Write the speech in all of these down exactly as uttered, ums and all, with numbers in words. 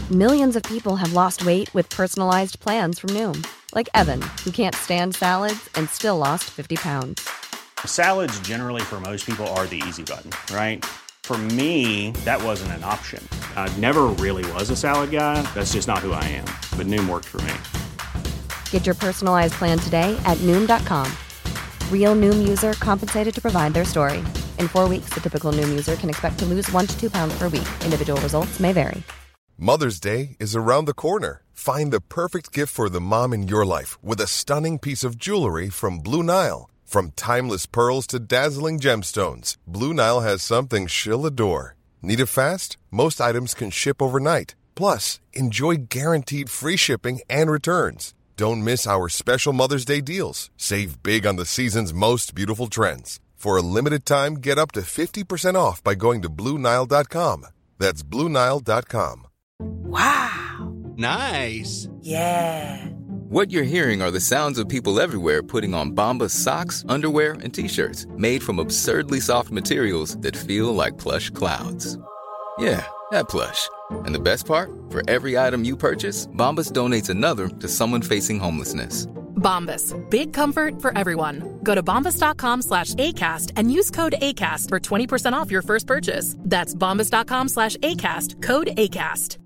Millions of people have lost weight with personalized plans from Noom. Like Evan, who can't stand salads and still lost fifty pounds. Salads generally for most people are the easy button, right? For me, that wasn't an option. I never really was a salad guy. That's just not who I am. But Noom worked for me. Get your personalized plan today at Noom dot com. Real Noom user compensated to provide their story. In four weeks, the typical Noom user can expect to lose one to two pounds per week. Individual results may vary. Mother's Day is around the corner. Find the perfect gift for the mom in your life with a stunning piece of jewelry from Blue Nile. From timeless pearls to dazzling gemstones, Blue Nile has something she'll adore. Need it fast? Most items can ship overnight. Plus, enjoy guaranteed free shipping and returns. Don't miss our special Mother's Day deals. Save big on the season's most beautiful trends. For a limited time, get up to fifty percent off by going to Blue Nile dot com. That's Blue Nile dot com. Wow. Nice. Yeah. What you're hearing are the sounds of people everywhere putting on Bombas socks, underwear, and T-shirts made from absurdly soft materials that feel like plush clouds. Yeah, that plush. And the best part? For every item you purchase, Bombas donates another to someone facing homelessness. Bombas. Big comfort for everyone. Go to bombas dot com slash ACAST and use code ACAST for twenty percent off your first purchase. That's bombas dot com slash ACAST. Code ACAST.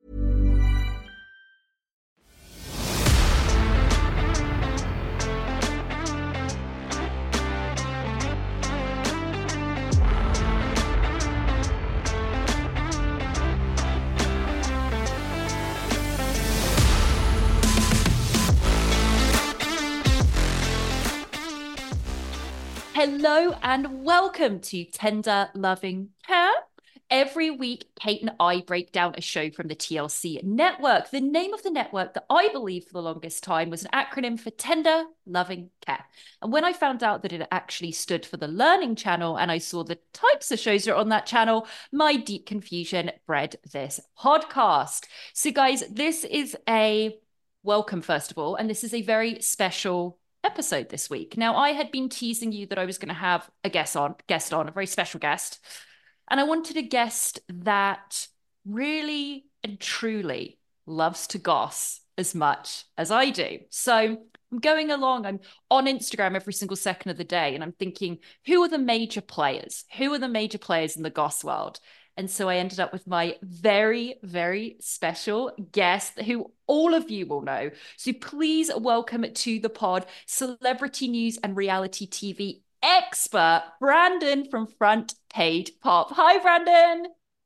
Hello and welcome to Tender Loving Care. Every week, Kate and I break down a show from the T L C network. The name of the network that I believe for the longest time was an acronym for Tender Loving Care. And when I found out that it actually stood for the Learning Channel and I saw the types of shows that are on that channel, my deep confusion bred this podcast. So guys, this is a welcome, first of all, and this is a very special episode this week. Now, I had been teasing you that I was going to have a guest on, guest on, a very special guest. And I wanted a guest that really and truly loves to goss as much as I do. So I'm going along, I'm on Instagram every single second of the day, and I'm thinking, who are the major players? Who are the major players in the goss world? And so I ended up with my very, very special guest who all of you will know. So please welcome to the pod, celebrity news and reality T V expert, Brandon from Front Page Pop. Hi, Brandon.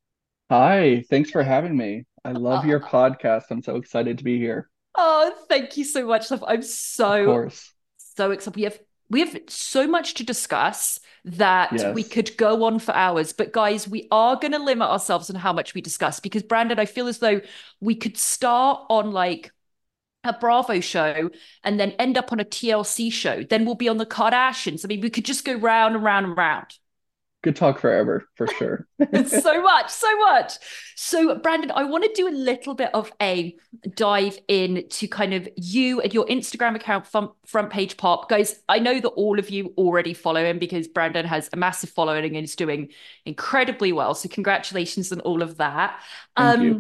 Hi, thanks for having me. I love your podcast. I'm so excited to be here. Oh, thank you so much, love. I'm so, Of course. so excited. We have we have so much to discuss that Yes. we could go on for hours. But guys, we are going to limit ourselves on how much we discuss because, Brandon, I feel as though we could start on like a Bravo show and then end up on a T L C show. Then we'll be on the Kardashians. I mean, we could just go round and round and round. Could talk forever, for sure. so much, so much. So, Brandon, I want to do a little bit of a dive into kind of you and your Instagram account, front, front Page Pop. Guys, I know that all of you already follow him because Brandon has a massive following and is doing incredibly well. So congratulations on all of that. Thank um, you.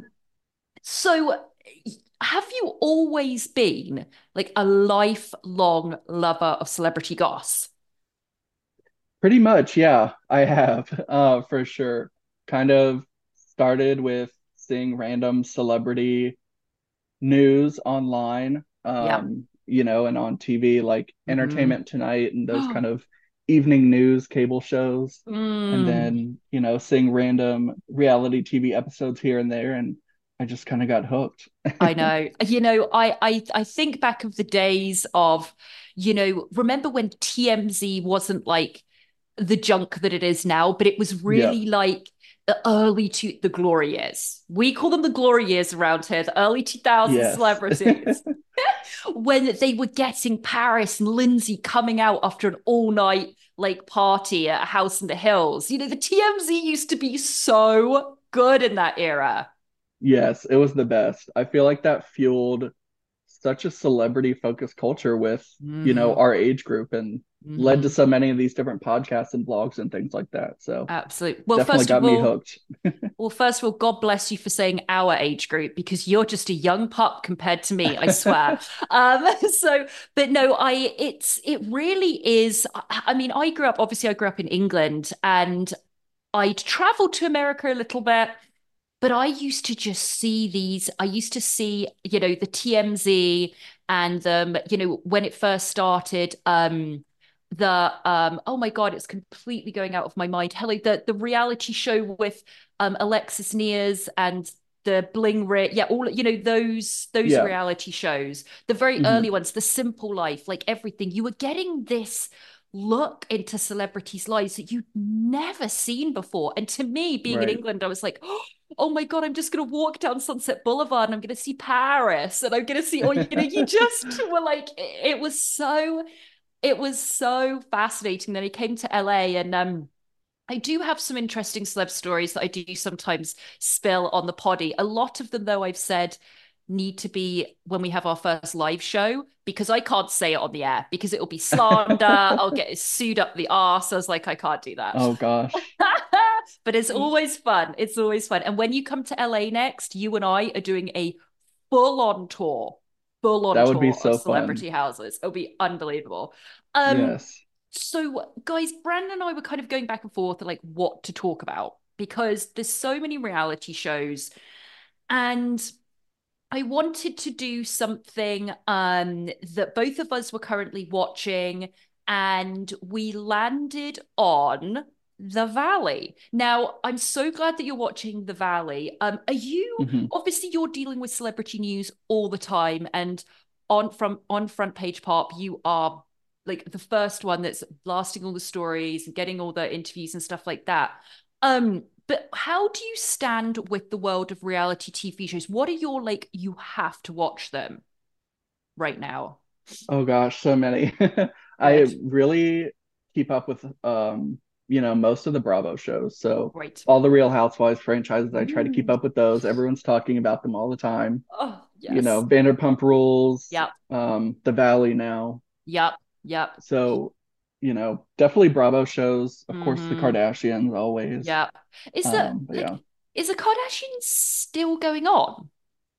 So have you always been like a lifelong lover of celebrity goss? Pretty much, yeah, I have, uh, for sure. Kind of started with seeing random celebrity news online, Yeah. um, you know, and on T V, like Mhm. Entertainment Tonight and those kind of evening news cable shows. And Mm. then, you know, seeing random reality T V episodes here and there, and I just kind of got hooked. I know. You know, I, I I think back of the days of, you know, remember when T M Z wasn't like the junk that it is now, but it was Yeah. really like the early to the glory years. We call them the glory years around here, the early two thousands Yes. celebrities. When they were getting Paris and Lindsay coming out after an all-night like party at a house in the hills. You know, the T M Z used to be so good in that era. Yes, it was the best. I feel like that fueled such a celebrity focused culture with, you know, Hmm. our age group, and led to Hmm. so many of these different podcasts and vlogs and things like that. So Absolutely. Well, definitely first of got me all, hooked. well, first of all, God bless you for saying our age group because you're just a young pup compared to me, I swear. Um, so, but no, I it's it really is. I I mean, I grew up, obviously, I grew up in England and I'd traveled to America a little bit, but I used to just see these. I used to see, you know, the T M Z and um, you know, when it first started, um, the um, oh my God, it's completely going out of my mind. Hello, the the reality show with um Alexis Nears and the Bling Ring, yeah, all you know, those those Yeah. reality shows, the very Hmm. early ones, The Simple Life, like everything. You were getting this look into celebrities' lives that you'd never seen before. And to me, being in Right. England, I was like, oh my God, I'm just going to walk down Sunset Boulevard and I'm going to see Paris and I'm going to see, or, you know, you just were like, it was so, it was so fascinating. Then I came to L A and, um, I do have some interesting celeb stories that I do sometimes spill on the poddy. A lot of them, though, I've said need to be when we have our first live show because I can't say it on the air because it'll be slander. I'll get sued up the arse. I was like, I can't do that. Oh gosh. But it's always fun. It's always fun. And when you come to L A next, you and I are doing a full on tour, full on That would be tour of so fun. celebrity houses. It'll be unbelievable. Um, Yes. so, guys, Brandon and I were kind of going back and forth like what to talk about because there's so many reality shows, and I wanted to do something um, that both of us were currently watching, and we landed on The Valley. Now, I'm so glad that you're watching The Valley. Um, are you Hmm. obviously you're dealing with celebrity news all the time, and on from on Front Page Pop, you are like the first one that's blasting all the stories and getting all the interviews and stuff like that. Um, but how do you stand with the world of reality T V shows? What are your like, you have to watch them right now? Oh gosh, so many. I Good. really keep up with um, you know, most of the Bravo shows. So Great. all the Real Housewives franchises, I try to keep Mm. up with those. Everyone's talking about them all the time. Oh, You know, yes. Vanderpump Rules, Yep. um, The Valley now. Yep. Yep. So, you know, definitely Bravo shows. Of course, the Mm-hmm. Kardashians always. Yep. Is that Um, but like, yeah. is the Kardashians still going on?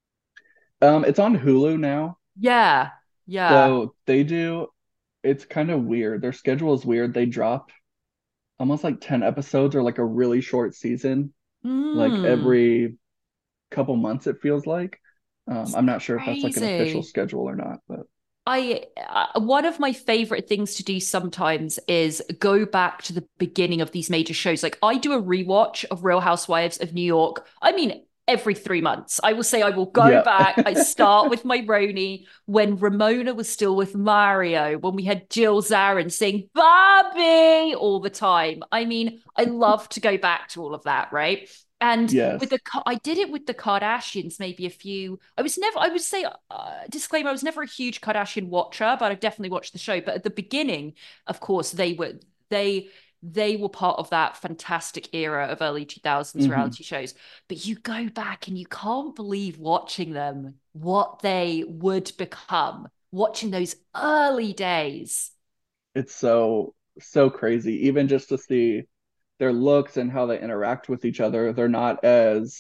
Um, it's on Hulu now. Yeah. Yeah. So they do, it's kind of weird. Their schedule is weird. They drop almost like ten episodes or like a really short season, like Mm. every couple months, it feels like. Um, It's I'm not sure if that's like an official crazy. schedule or not, but I uh, one of my favorite things to do sometimes is go back to the beginning of these major shows. Like I do a rewatch of Real Housewives of New York. I mean, every three months. I will say I will go yeah. back. I start with my Roni when Ramona was still with Mario, when we had Jill Zarin saying Bobby all the time. I mean, I love to go back to all of that, right? And with Yes. the, I did it with the Kardashians maybe a few. I was never, I would say, uh, disclaimer, I was never a huge Kardashian watcher, but I've definitely watched the show. But at the beginning, of course, they were, they, they were part of that fantastic era of early two thousands Hmm. reality shows. But you go back and you can't believe watching them, what they would become, watching those early days. It's so, so crazy. Even just to see their looks and how they interact with each other, they're not as,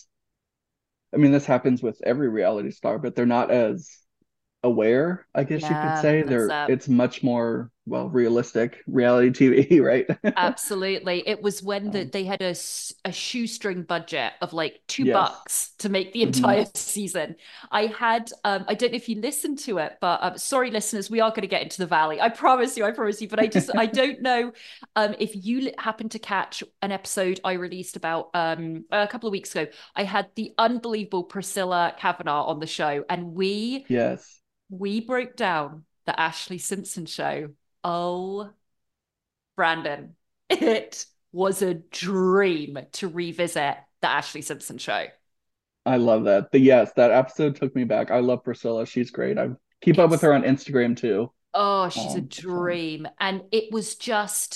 I mean, this happens with every reality star, but they're not as aware, I guess you could Yeah, say. that's They're uh it's much more, well, realistic reality T V, right? absolutely. It was when the, Um, they had a, s- a shoestring budget of like two yes. bucks to make the Hmm. entire season. I had, um, I don't know if you listened to it, but um, sorry, listeners, we are going to get into the valley. I promise you, I promise you. But I just, I don't know um, if you li- happen to catch an episode I released about um, a couple of weeks ago. I had the unbelievable Priscilla Kavanaugh on the show, and we Yes. we broke down the Ashley Simpson show. Oh, Brandon, it was a dream to revisit the Ashley Simpson show. I love that. The yes, that episode took me back. I love Priscilla. She's great. I keep up with It's, her on Instagram too. oh, she's a Um, so dream. And it was just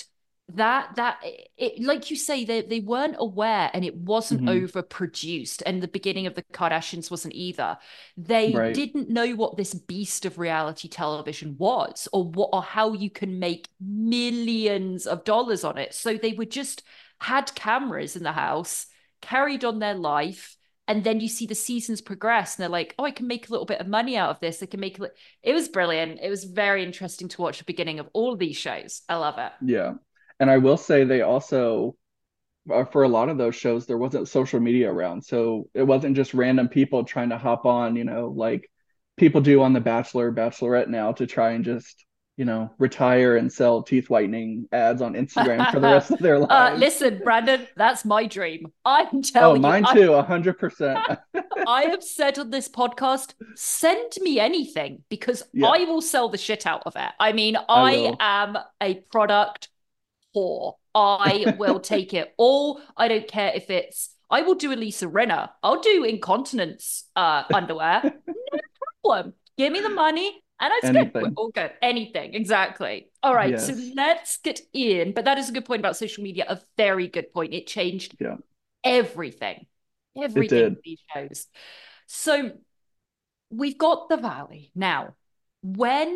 that that it, like you say, they they weren't aware, and it wasn't Mhm. overproduced, and the beginning of the Kardashians wasn't either. They Right. didn't know what this beast of reality television was, or what or how you can make millions of dollars on it. So they were just had cameras in the house, carried on their life, and then you see the seasons progress, and they're like, oh, I can make a little bit of money out of this. I can make it. It was brilliant. It was very interesting to watch the beginning of all of these shows. I love it. Yeah. And I will say they also, uh, for a lot of those shows, there wasn't social media around. So it wasn't just random people trying to hop on, you know, like people do on The Bachelor, Bachelorette now to try and just, you know, retire and sell teeth whitening ads on Instagram for the rest of their uh, lives. listen, Brandon, that's my dream. I'm Oh, telling you, mine I, too, one hundred percent. I have said on this podcast, send me anything because Yeah, I will sell the shit out of it. I mean, I I will. am a product whore. I will take it all. I don't care if it's, I will do a Lisa Rinna. I'll do incontinence uh, underwear. No problem. Give me the money and it's good. We're Anything. all good. Anything. Exactly. All right. So Yes. let's get in. But that is a good point about social media. A very good point. It changed Yeah, everything. it Everything did. for these shows. So we've got the Valley. Now, when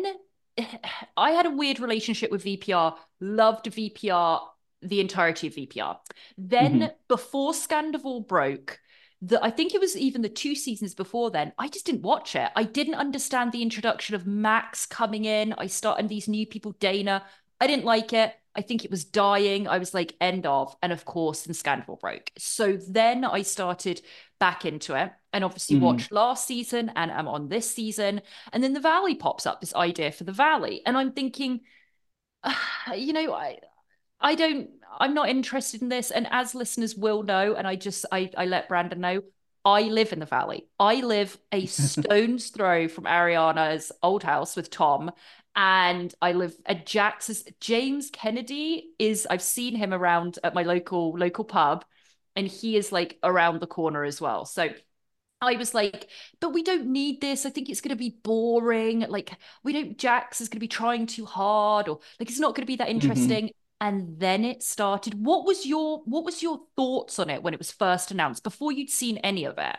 I had a weird relationship with V P R, loved V P R, the entirety of V P R. Then hmm before Scandal broke, the I think it was even the two seasons before then, I just didn't watch it. I didn't understand the introduction of Max coming in. I started these new people, Dana. I didn't like it. I think it was dying. I was like, end of. And of course, then Scandal broke. So then I started back into it and obviously hmm watched last season and I'm on this season. And then the Valley pops up, this idea for the Valley. And I'm thinking, ah, you know, I I don't, I'm not interested in this. And as listeners will know, and I just, I, I let Brandon know, I live in the Valley. I live a stone's throw from Ariana's old house with Tom. And I live at Jax's. James Kennedy is, I've seen him around at my local, local pub, and he is like around the corner as well. So I was like, but we don't need this. I think it's going to be boring. Like, we don't, Jax is going to be trying too hard, or like, it's not going to be that hmm interesting. And then it started. What was your, what was your thoughts on it when it was first announced before you'd seen any of it?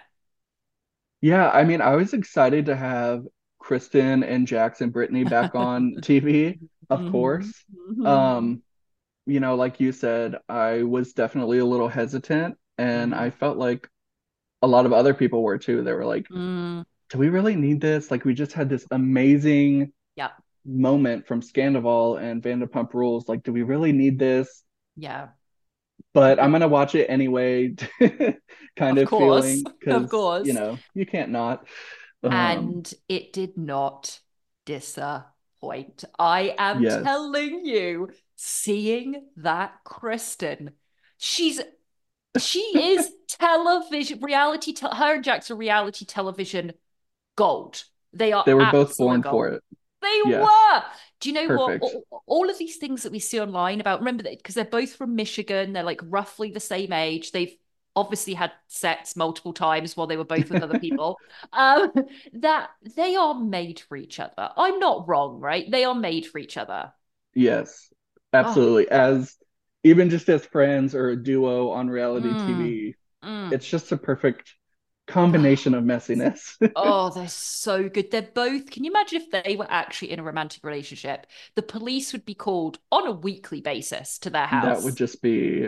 Yeah, I mean, I was excited to have Kristen and Jax and Brittany back on T V, of Mhm. course. Mhm. Um, you know, like you said, I was definitely a little hesitant, and Mhm. I felt like a lot of other people were too. They were like, Mm, do we really need this? Like, we just had this amazing yeah, moment from Scandival and Vanderpump Rules. Like, do we really need this? yeah, But I'm gonna watch it anyway, kind of of course, feeling, of because, you course. know, you can't not. Um, And it did not disappoint. I am yes. telling you, seeing that Kristen, she's she is television reality. Te- her and Jax are reality television gold. They are They were both absolute born for gold. it. They Yes. were. Do you know what? Perfect. All, all of these things that we see online about, remember that because they're both from Michigan, they're like roughly the same age. They've obviously had sex multiple times while they were both with other people. Um, that they are made for each other. I'm not wrong, right? They are made for each other. Yes. Oh, Absolutely. As even just as friends or a duo on reality mm, T V, mm. it's just a perfect combination of messiness. Oh, they're so good. They're both. Can you imagine if they were actually in a romantic relationship? The police would be called on a weekly basis to their That would house. just be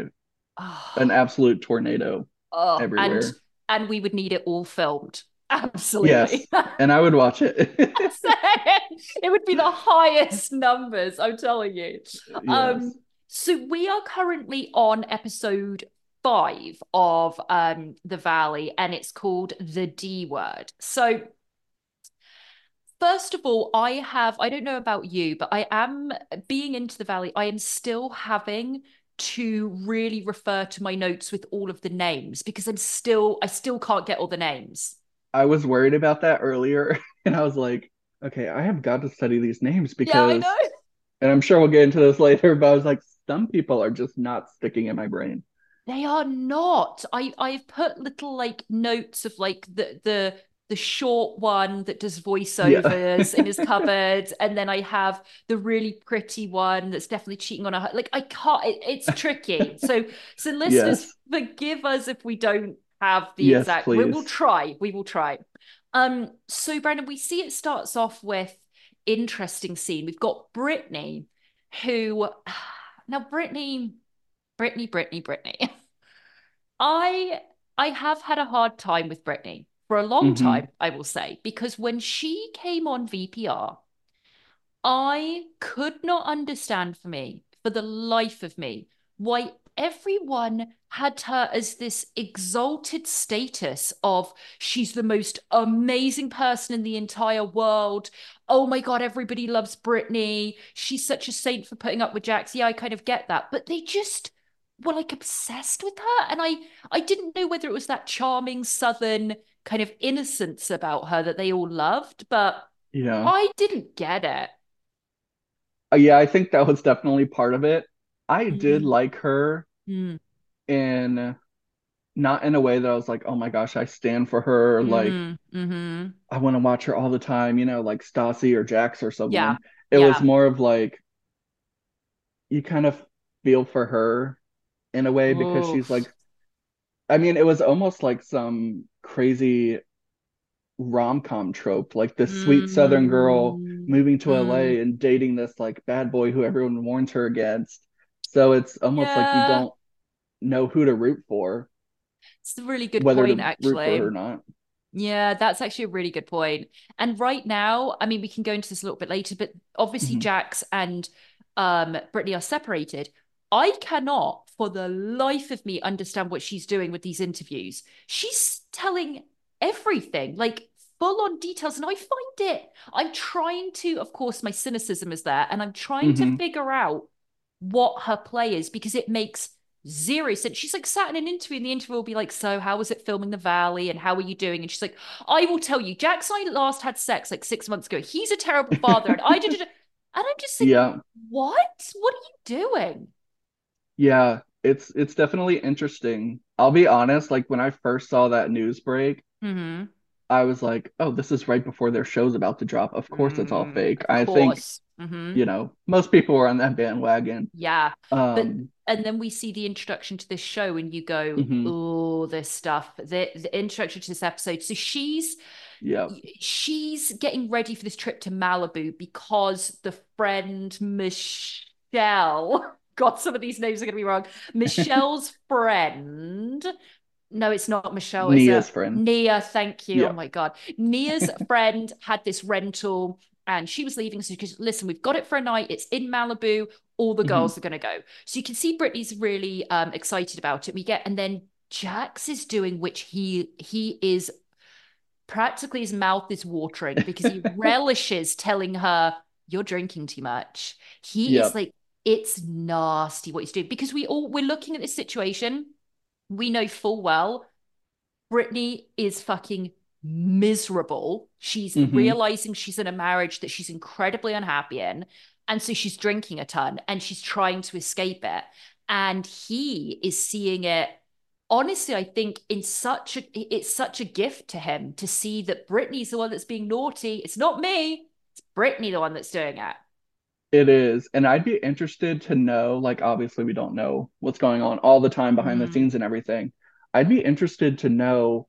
an Oh, absolute tornado oh, and everywhere. and we would need it all filmed. Absolutely. Yes. And I would watch it. It would be the highest numbers, I'm telling you. Um, Yes. so we are currently on episode five of um The Valley, and it's called The D Word. So first of all, I have, I don't know about you, but I am being into the Valley, I am still having to really refer to my notes with all of the names because I'm still, I still can't get all the names. I was worried about that earlier, and I was like, okay, I have got to study these names Yeah, I because, know. and I'm sure we'll get into this later, but I was like, some people are just not sticking in my brain. They are not. I I've put little like notes of like the the the short one that does voiceovers Yeah. in his cupboard, and then I have the really pretty one that's definitely cheating on her. Like I can't. It, it's tricky. So, so listeners, Yes. forgive us if we don't have the Yes, exact. We will please. try. We will try. Um. So, Brandon, we see it starts off with interesting scene. We've got Brittany, who now Brittany, Brittany, Brittany, Brittany. I I have had a hard time with Brittany for a long Hmm. time, I will say, because when she came on V P R, I could not understand for me, for the life of me, why everyone had her as this exalted status of she's the most amazing person in the entire world. Oh my God, everybody loves Britney. She's such a saint for putting up with Jax. Yeah, I kind of get that. But they just were like obsessed with her. And I I didn't know whether it was that charming southern kind of innocence about her that they all loved, but Yeah. I didn't get it. Uh, yeah, I think that was definitely part of it. I did Mm, like her mm, in not in a way that I was like, oh my gosh, I stand for her. Like, mm, mm-hmm. I want to watch her all the time, you know, like Stassi or Jax or Yeah, someone. It was yeah. more of like, you kind of feel for her in a way because she's Oof. like, I mean, it was almost like some crazy rom-com trope, like this sweet Southern girl Mm, moving to mm. L A and dating this like bad boy who everyone warns her against. So it's almost like you Yeah, don't know who to root for, it's a really good whether point, to root for her or actually. not. Yeah, that's actually a really good point. And right now, I mean, we can go into this a little bit later, but obviously Hmm. Jax and um Brittany are separated. I cannot, for the life of me, understand what she's doing with these interviews. She's telling everything, like full on details, and I find it. I'm trying to, of course, my cynicism is there, and I'm trying to Hmm. figure out what her play is because it makes zero sense. She's like sat in an interview, and the interview will be like, "So, how was it filming The Valley? And how are you doing?" And she's like, "I will tell you, Jax and I last had sex like six months ago. He's a terrible father, and I did it." And I'm just like, Yeah. "What? What are you doing?" Yeah. It's it's definitely interesting. I'll be honest, like when I first saw that news break, Mm-hmm. I was like, oh, this is right before their show's about to drop. Of course it's all Mm, fake. of I think, course. Mm-hmm. you know, most people were on that bandwagon. Yeah. But Um, and then we see the introduction to this show, and you go, mhm. "Oh, this stuff." The the introduction to this episode. So she's Yeah. she's getting ready for this trip to Malibu because the friend Michelle, God, some of these names are going to be wrong. Michelle's friend. No, it's not Michelle, is it? Nia's friend. Nia, thank you. Oh Yeah. my God. Nia's friend had this rental and she was leaving. So she goes, listen, we've got it for a night. It's in Malibu. All the Hmm. girls are going to go. So you can see Brittany's really um, excited about it. We get, and then Jax is doing, which he he is practically his mouth is watering because he relishes telling her, "You're drinking too much." He is Yep. like, it's nasty what he's doing because we all we're looking at this situation. We know full well Brittany is fucking miserable. She's Hmm. realizing she's in a marriage that she's incredibly unhappy in. And so she's drinking a ton and she's trying to escape it. And he is seeing it. Honestly, I think in such a it's such a gift to him to see that Brittany's the one that's being naughty. It's not me. It's Brittany the one that's doing it. It is. And I'd be interested to know, like, obviously, we don't know what's going on all the time behind the Mm, scenes and everything. I'd be interested to know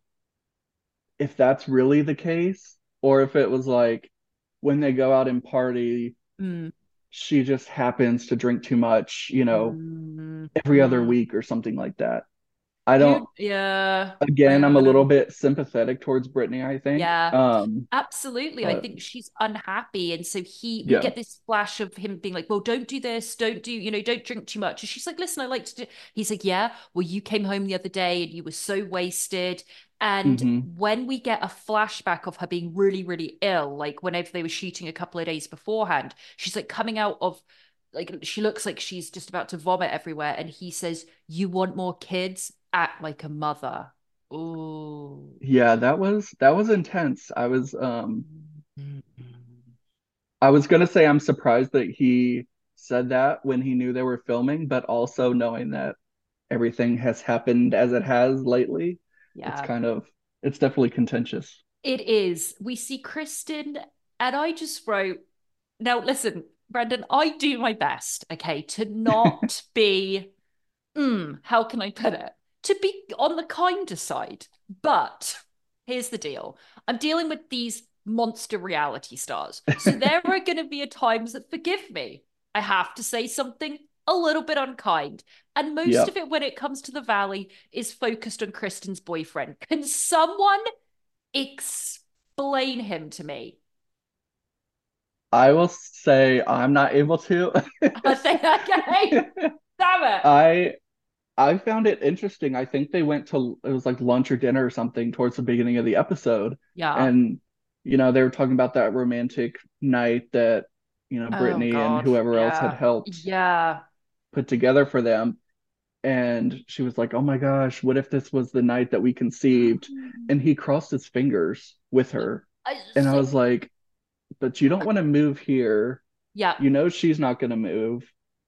if that's really the case or if it was like when they go out and party, mm, she just happens to drink too much, you know, mm, every other mm. week or something like that. I Who? don't, Yeah. again, I'm a Uh, little bit sympathetic towards Brittany, I think. yeah. Um, Absolutely. I but think she's unhappy. And so he, we yeah. get this flash of him being like, well, don't do this. Don't do, you know, don't drink too much. And she's like, listen, I like to do. He's like, yeah, well, you came home the other day and you were so wasted. And Hmm. when we get a flashback of her being really, really ill, like whenever they were shooting a couple of days beforehand, she's like coming out of, like, she looks like she's just about to vomit everywhere. And he says, you want more kids? Act like a mother. Oh. Yeah, that was that was intense. I was um I was gonna say I'm surprised that he said that when he knew they were filming, but also knowing that everything has happened as it has lately, it's Yeah. kind of it's definitely contentious. It is. We see Kristen, and I just wrote, now listen, Brandon, I do my best, okay, to not be, mm, how can I put it? To be on the kinder side. But here's the deal. I'm dealing with these monster reality stars. So there are going to be times that, forgive me, I have to say something a little bit unkind. And most Yep. of it, when it comes to the Valley, is focused on Kristen's boyfriend. Can someone explain him to me? I will say I'm not able to. I say, okay, damn it. I I found it interesting. I think they went to, it was like lunch or dinner or something towards the beginning of the episode. Yeah. And, you know, they were talking about that romantic night that, you know, Oh, Brittany and God. whoever else had Yeah. helped Yeah. put together for them. And she was like, oh my gosh, what if this was the night that we conceived? And he crossed his fingers with her. I- And I so- was like, but you don't want to move here. yeah. You know she's not going to move.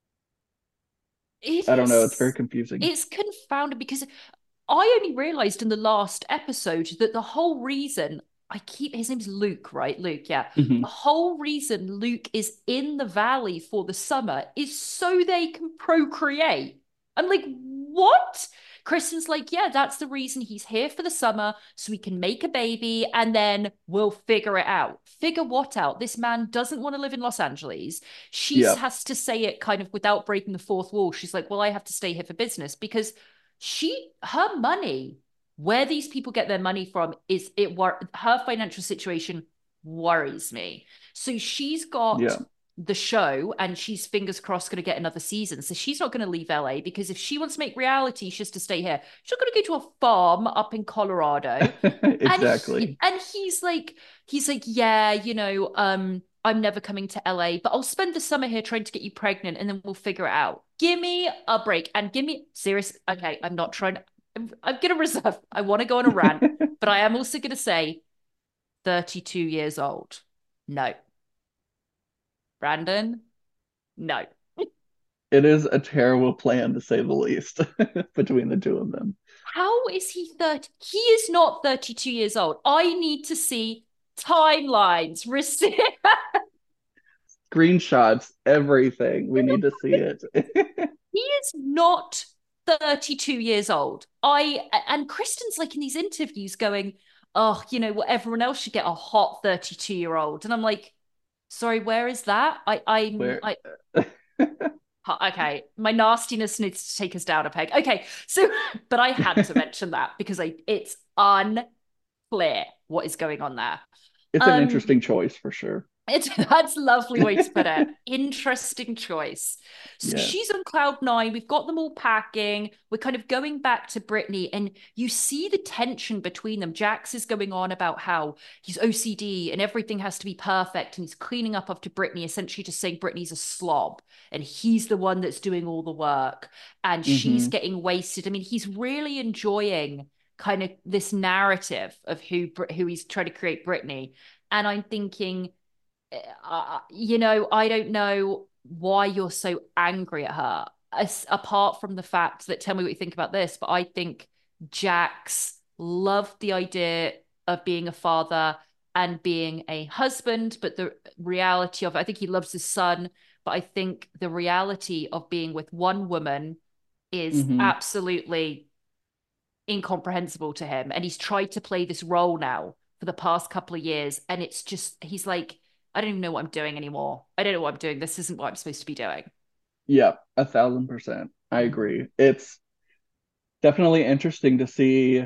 It I don't know. is- It's very confusing. It's confounded because I only realized in the last episode that the whole reason I keep his name's Luke, right? Luke, yeah. Mhm. The whole reason Luke is in the Valley for the summer is so they can procreate. I'm like, what? Kristen's like, yeah, that's the reason he's here for the summer, so we can make a baby and then we'll figure it out. Figure what out? This man doesn't want to live in Los Angeles. She Yeah. has to say it kind of without breaking the fourth wall. She's like, well, I have to stay here for business because she, her money, where these people get their money from is it, wor- her financial situation worries me. So she's got Yeah. the show and she's fingers crossed going to get another season. So she's not going to leave L A because if she wants to make reality, she has to stay here. She's not going to go to a farm up in Colorado. Exactly. And, he, and he's like, he's like, yeah, you know, um, I'm never coming to L A, but I'll spend the summer here trying to get you pregnant and then we'll figure it out. Give me a break and give me serious. Okay, I'm not trying. I'm, I'm going to reserve. I want to go on a rant, but I am also going to say thirty-two years old. No. Brandon, no. It is a terrible plan to say the least between the two of them. How is he thirty? He is not thirty-two years old. I need to see timelines. Receive. Screenshots, everything. We need to see it. He is not thirty-two years old. I and Kristen's like in these interviews going, oh, you know, what, everyone else should get a hot thirty-two year old. And I'm like, sorry, where is that? I I'm Where- I okay, my nastiness needs to take us down a peg. Okay, so but I had to mention that because I it's unclear what is going on there. It's an Um, interesting choice for sure. It's that's a lovely way to put it. Interesting choice. So Yeah. she's on cloud nine. We've got them all packing. We're kind of going back to Brittany, and you see the tension between them. Jax is going on about how he's O C D and everything has to be perfect, and he's cleaning up after Brittany, essentially just saying Brittany's a slob, and he's the one that's doing all the work, and she's Mhm. getting wasted. I mean, he's really enjoying kind of this narrative of who Br- who he's trying to create Brittany, and I'm thinking. Uh, you know, I don't know why you're so angry at her, as, apart from the fact that, tell me what you think about this, but I think Jax loved the idea of being a father and being a husband, but the reality of it, I think he loves his son, but I think the reality of being with one woman is Mhm. absolutely incomprehensible to him. And he's tried to play this role now for the past couple of years, and it's just, he's like, I don't even know what I'm doing anymore. I don't know what I'm doing. This isn't what I'm supposed to be doing. Yeah, a thousand percent. I agree. It's definitely interesting to see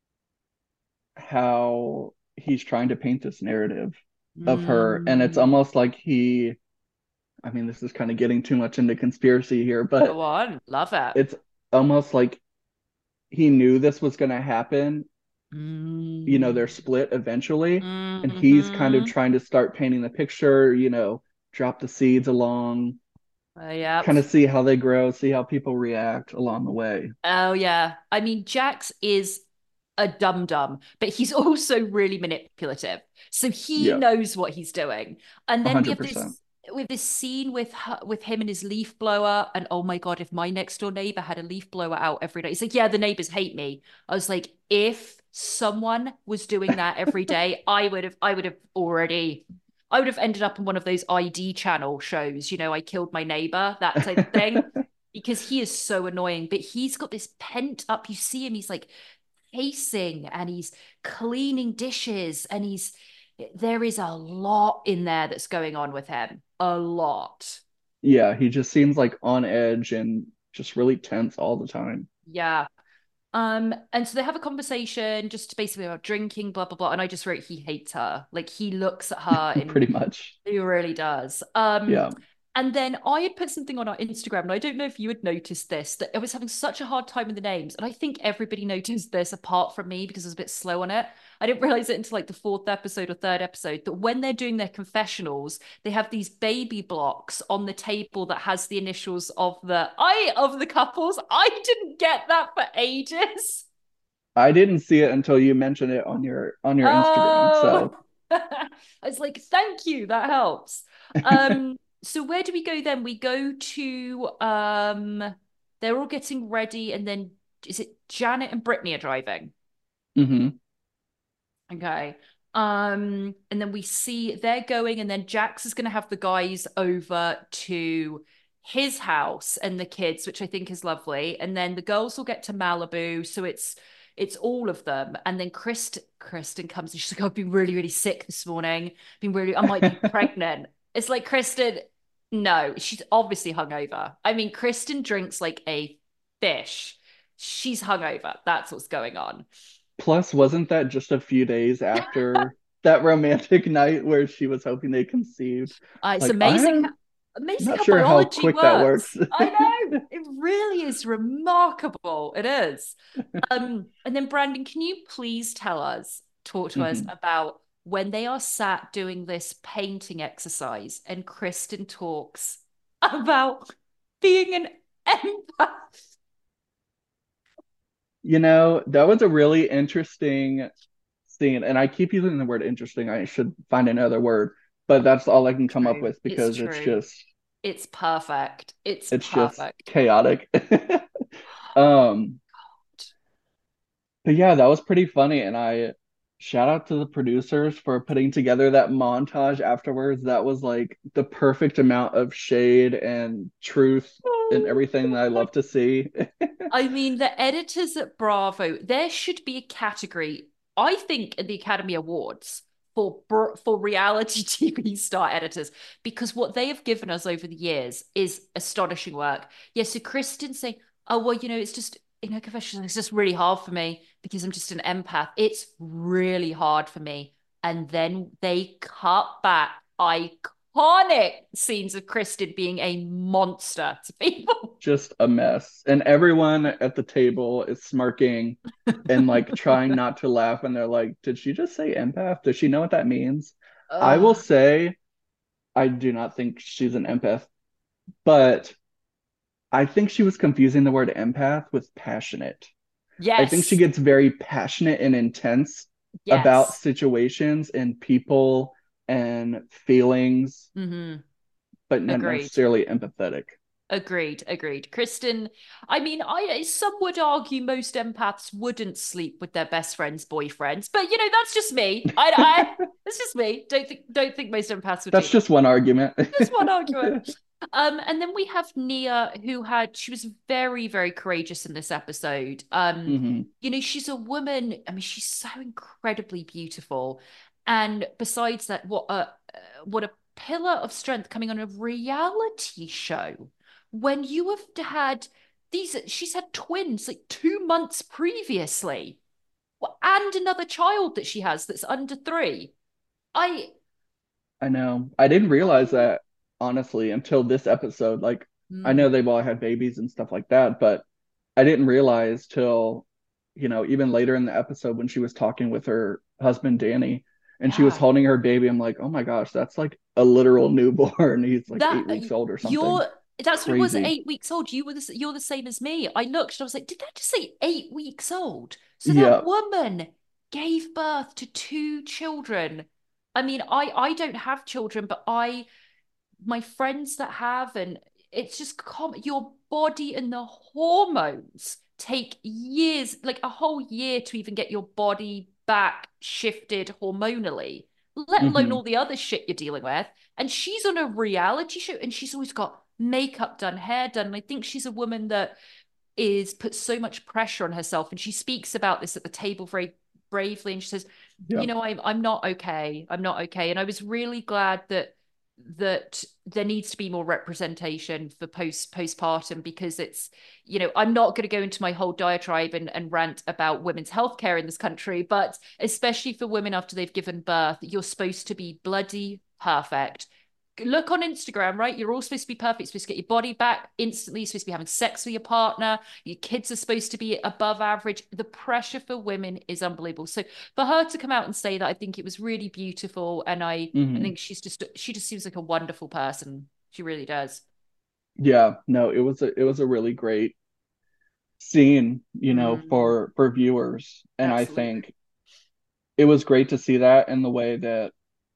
how he's trying to paint this narrative of her. And it's Mm. almost like he, I mean, this is kind of getting too much into conspiracy here, but Go on. Love it. it's almost like he knew this was going to happen. You know, they're split eventually, and he's kind of Mhm. trying to start painting the picture, you know, drop the seeds along, Uh, yeah. kind of see how they grow, see how people react along the way. Oh, yeah. I mean, Jax is a dum-dum, but he's also really manipulative. So he Yeah. knows what he's doing. And then we have one hundred percent. this with this scene with her, with him and his leaf blower, and oh my God, if my next door neighbor had a leaf blower out every day, he's like, yeah, the neighbors hate me. I was like, if someone was doing that every day, I would have, I would have already, I would have ended up in one of those I D channel shows, you know, I killed my neighbor, that type of thing, because he is so annoying. But he's got this pent up, you see him, he's like pacing and he's cleaning dishes and he's, there is a lot in there that's going on with him. A lot. Yeah, he just seems like on edge and just really tense all the time. Yeah. Um, and so they have a conversation just basically about drinking, blah blah blah. And I just wrote he hates her. Like he looks at her and Pretty much. he really does. Um, Yeah. and then I had put something on our Instagram, and I don't know if you had noticed this, that I was having such a hard time with the names. And I think everybody noticed this apart from me because I was a bit slow on it. I didn't realize it until like the fourth episode or third episode that when they're doing their confessionals, they have these baby blocks on the table that has the initials of the I of the couples. I didn't get that for ages. I didn't see it until you mentioned it on your on your Instagram. So I was like, thank you, that helps. Um, so where do we go then? We go to um they're all getting ready, and then is it Janet and Brittany are driving? hmm Okay. Um, and then we see they're going, and then Jax is going to have the guys over to his house and the kids, which I think is lovely. And then the girls will get to Malibu, so it's it's all of them. And then Krist Kristen comes and she's like, "Oh, I've been really, really sick this morning. Been really, I might be pregnant." It's like, Kristen, no, she's obviously hungover. I mean, Kristen drinks like a fish. She's hungover. That's what's going on. Plus, wasn't that just a few days after that romantic night where she was hoping they conceived? Uh, it's Like, amazing. I'm How, amazing not how sure how biology quick works. that works. I know. It really is remarkable. It is. Um, and then Brandon, can you please tell us, talk to us Mhm. about when they are sat doing this painting exercise and Kristen talks about being an empath. You know, that was a really interesting scene, and I keep using the word interesting. I should find another word, but that's all I can come up True. with It's because it's true. just It's perfect. It's it's just perfect. chaotic. Um, but yeah, that was pretty funny, and I shout out to the producers for putting together that montage afterwards. That was like the perfect amount of shade and truth and everything that I love to see. I mean, the editors at Bravo, there should be a category, I think, at the Academy Awards for for reality T V star editors, because what they have given us over the years is astonishing work. Yes, yeah, so Kristen saying, "Oh well, you know, it's just in her confession, it's just really hard for me because I'm just an empath. It's really hard for me." And then they cut back iconic scenes of Kristen being a monster to people. Just a mess. And everyone at the table is smirking and like trying not to laugh. And they're like, did she just say empath? Does she know what that means? I will say, I do not think she's an empath, but I think she was confusing the word empath with passionate. Yes. I think she gets very passionate and intense yes. about situations and people and feelings, mm-hmm. but not Agreed. necessarily empathetic. Agreed, agreed. Kristen, I mean, I some would argue most empaths wouldn't sleep with their best friend's boyfriends, but you know, that's just me. I, I that's just me. Don't think, don't think most empaths would. That's do just that. one argument. Just one argument. Um, and then we have Nia, who had she was very, very courageous in this episode. Um, mm-hmm. You know, she's a woman. I mean, she's so incredibly beautiful, and besides that, what a what a pillar of strength coming on a reality show. When you have had these, she's had twins like two months previously, and another child that she has that's under three. I, I know. I didn't realize that honestly until this episode. Like, mm. I know they've all had babies and stuff like that, but I didn't realize till, you know, even later in the episode when she was talking with her husband Danny, and yeah. she was holding her baby. I'm like, oh my gosh, that's like a literal newborn. He's like that, eight weeks old or something. You're That's Crazy. When it was eight weeks old. You were the, you're the same as me. I looked and I was like, did that just say eight weeks old? So that yeah. woman gave birth to two children. I mean, I, I don't have children, but I my friends that have, and it's just com- your body and the hormones take years, like a whole year to even get your body back shifted hormonally, let alone Mm-hmm. all the other shit you're dealing with. And she's on a reality show and she's always got makeup done, hair done. And I think she's a woman that is put so much pressure on herself. And she speaks about this at the table very bravely. And she says, Yeah. you know, I'm I'm not okay. I'm not okay. And I was really glad that that there needs to be more representation for post postpartum, because it's, you know, I'm not going to go into my whole diatribe and, and rant about women's healthcare in this country, but especially for women after they've given birth, you're supposed to be bloody perfect. Look on Instagram, right? You're all supposed to be perfect. You're supposed to get your body back instantly. You're supposed to be having sex with your partner. Your kids are supposed to be above average. The pressure for women is unbelievable. So for her to come out and say that, I think it was really beautiful. And I, Mm-hmm. I think she's just, she just seems like a wonderful person. She really does. Yeah, no, it was a it was a really great scene, you know, Mm, for for viewers. And I absolutely. think it was great to see that in the way that,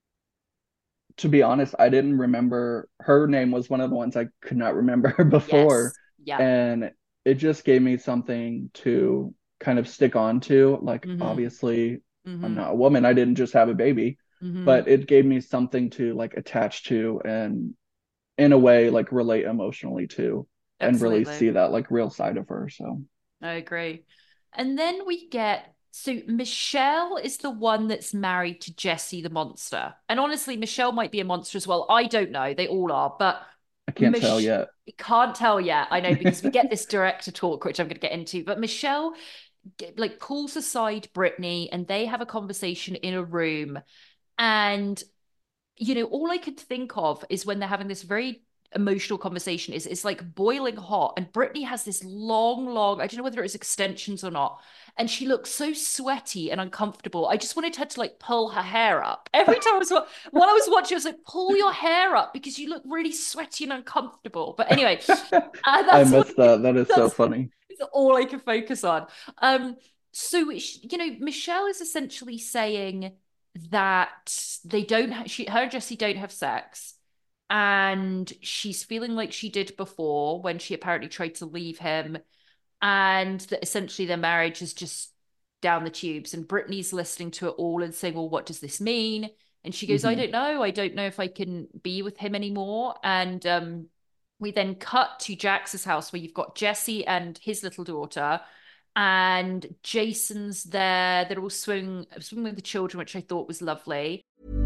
to be honest, I didn't remember her name was one of the ones I could not remember before. Yes. Yeah. And it just gave me something to kind of stick on to. Like, Mm-hmm. obviously, I'm Mm-hmm. not a woman, I didn't just have a baby, Mm-hmm. but it gave me something to like attach to and in a way like relate emotionally to and really Absolutely. see that like real side of her. So I agree. And then we get, so Michelle is the one that's married to Jesse the monster. And honestly, Michelle might be a monster as well. I don't know. They all are, but I can't tell Mich- yet. can't tell yet. I know, because we get this director talk, which I'm going to get into. But Michelle get, like pulls aside Brittany and they have a conversation in a room. And, you know, all I could think of is when they're having this very emotional conversation is it's like boiling hot, and Brittany has this long long I don't know whether it was extensions or not, and she looks so sweaty and uncomfortable. I just wanted her to like pull her hair up every time I was while I was watching. I was like, pull your hair up because you look really sweaty and uncomfortable. But anyway, uh, I that's what missed that. That is so that's funny. it's all I can focus on. Um so you know, Michelle is essentially saying that they don't ha- she her and Jesse don't have sex, and she's feeling like she did before when she apparently tried to leave him, and that essentially their marriage is just down the tubes. And Brittany's listening to it all and saying, well, what does this mean? And she goes, I Hmm. don't know. I don't know if I can be with him anymore. And um, we then cut to Jax's house where you've got Jesse and his little daughter, and Jason's there. They're all swimming, swimming with the children, which I thought was lovely.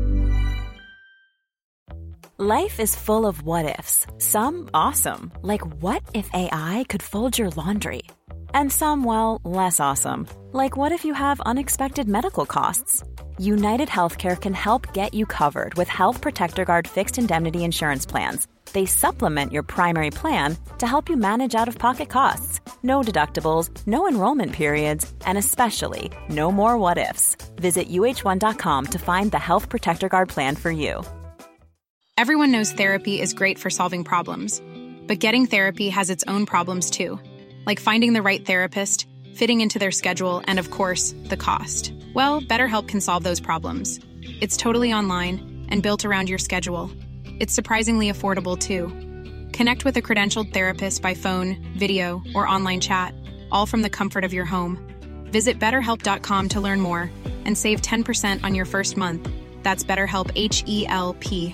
Life is full of what ifs. Some awesome, like what if A I could fold your laundry? And some, well, less awesome, like what if you have unexpected medical costs? United Healthcare can help get you covered with Health Protector Guard fixed indemnity insurance plans. They supplement your primary plan to help you manage out-of-pocket costs. No deductibles, no enrollment periods, and especially no more what ifs. Visit U H one dot com to find the Health Protector Guard plan for you. Everyone knows therapy is great for solving problems, but getting therapy has its own problems too, like finding the right therapist, fitting into their schedule, and of course, the cost. Well, BetterHelp can solve those problems. It's totally online and built around your schedule. It's surprisingly affordable too. Connect with a credentialed therapist by phone, video, or online chat, all from the comfort of your home. Visit better help dot com to learn more and save ten percent on your first month. That's BetterHelp, H E L P.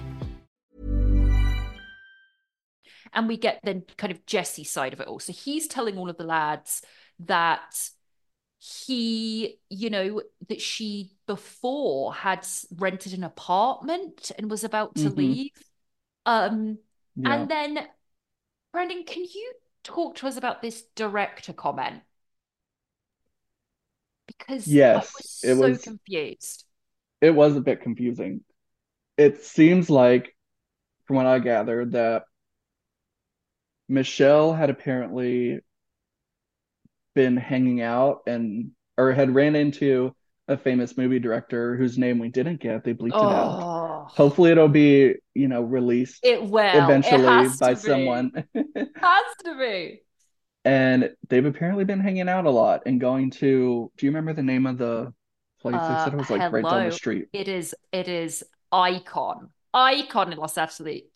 And we get then kind of Jesse's side of it all. So he's telling all of the lads that he, you know, that she before had rented an apartment and was about to Hmm. leave. Um, Yeah. and then, Brandon, can you talk to us about this director comment? Because I Yes, was it so was confused. it was a bit confusing. It seems like, from what I gathered, that Michelle had apparently been hanging out and or had ran into a famous movie director whose name we didn't get. They bleeped it out. Oh, Hopefully it'll be, you know, released it will. It eventually has by to be. someone. Has to be. And they've apparently been hanging out a lot and going to, do you remember the name of the place? They Uh, said it was like right down the hello. street. It is. It is Icon. Icon in Los Angeles.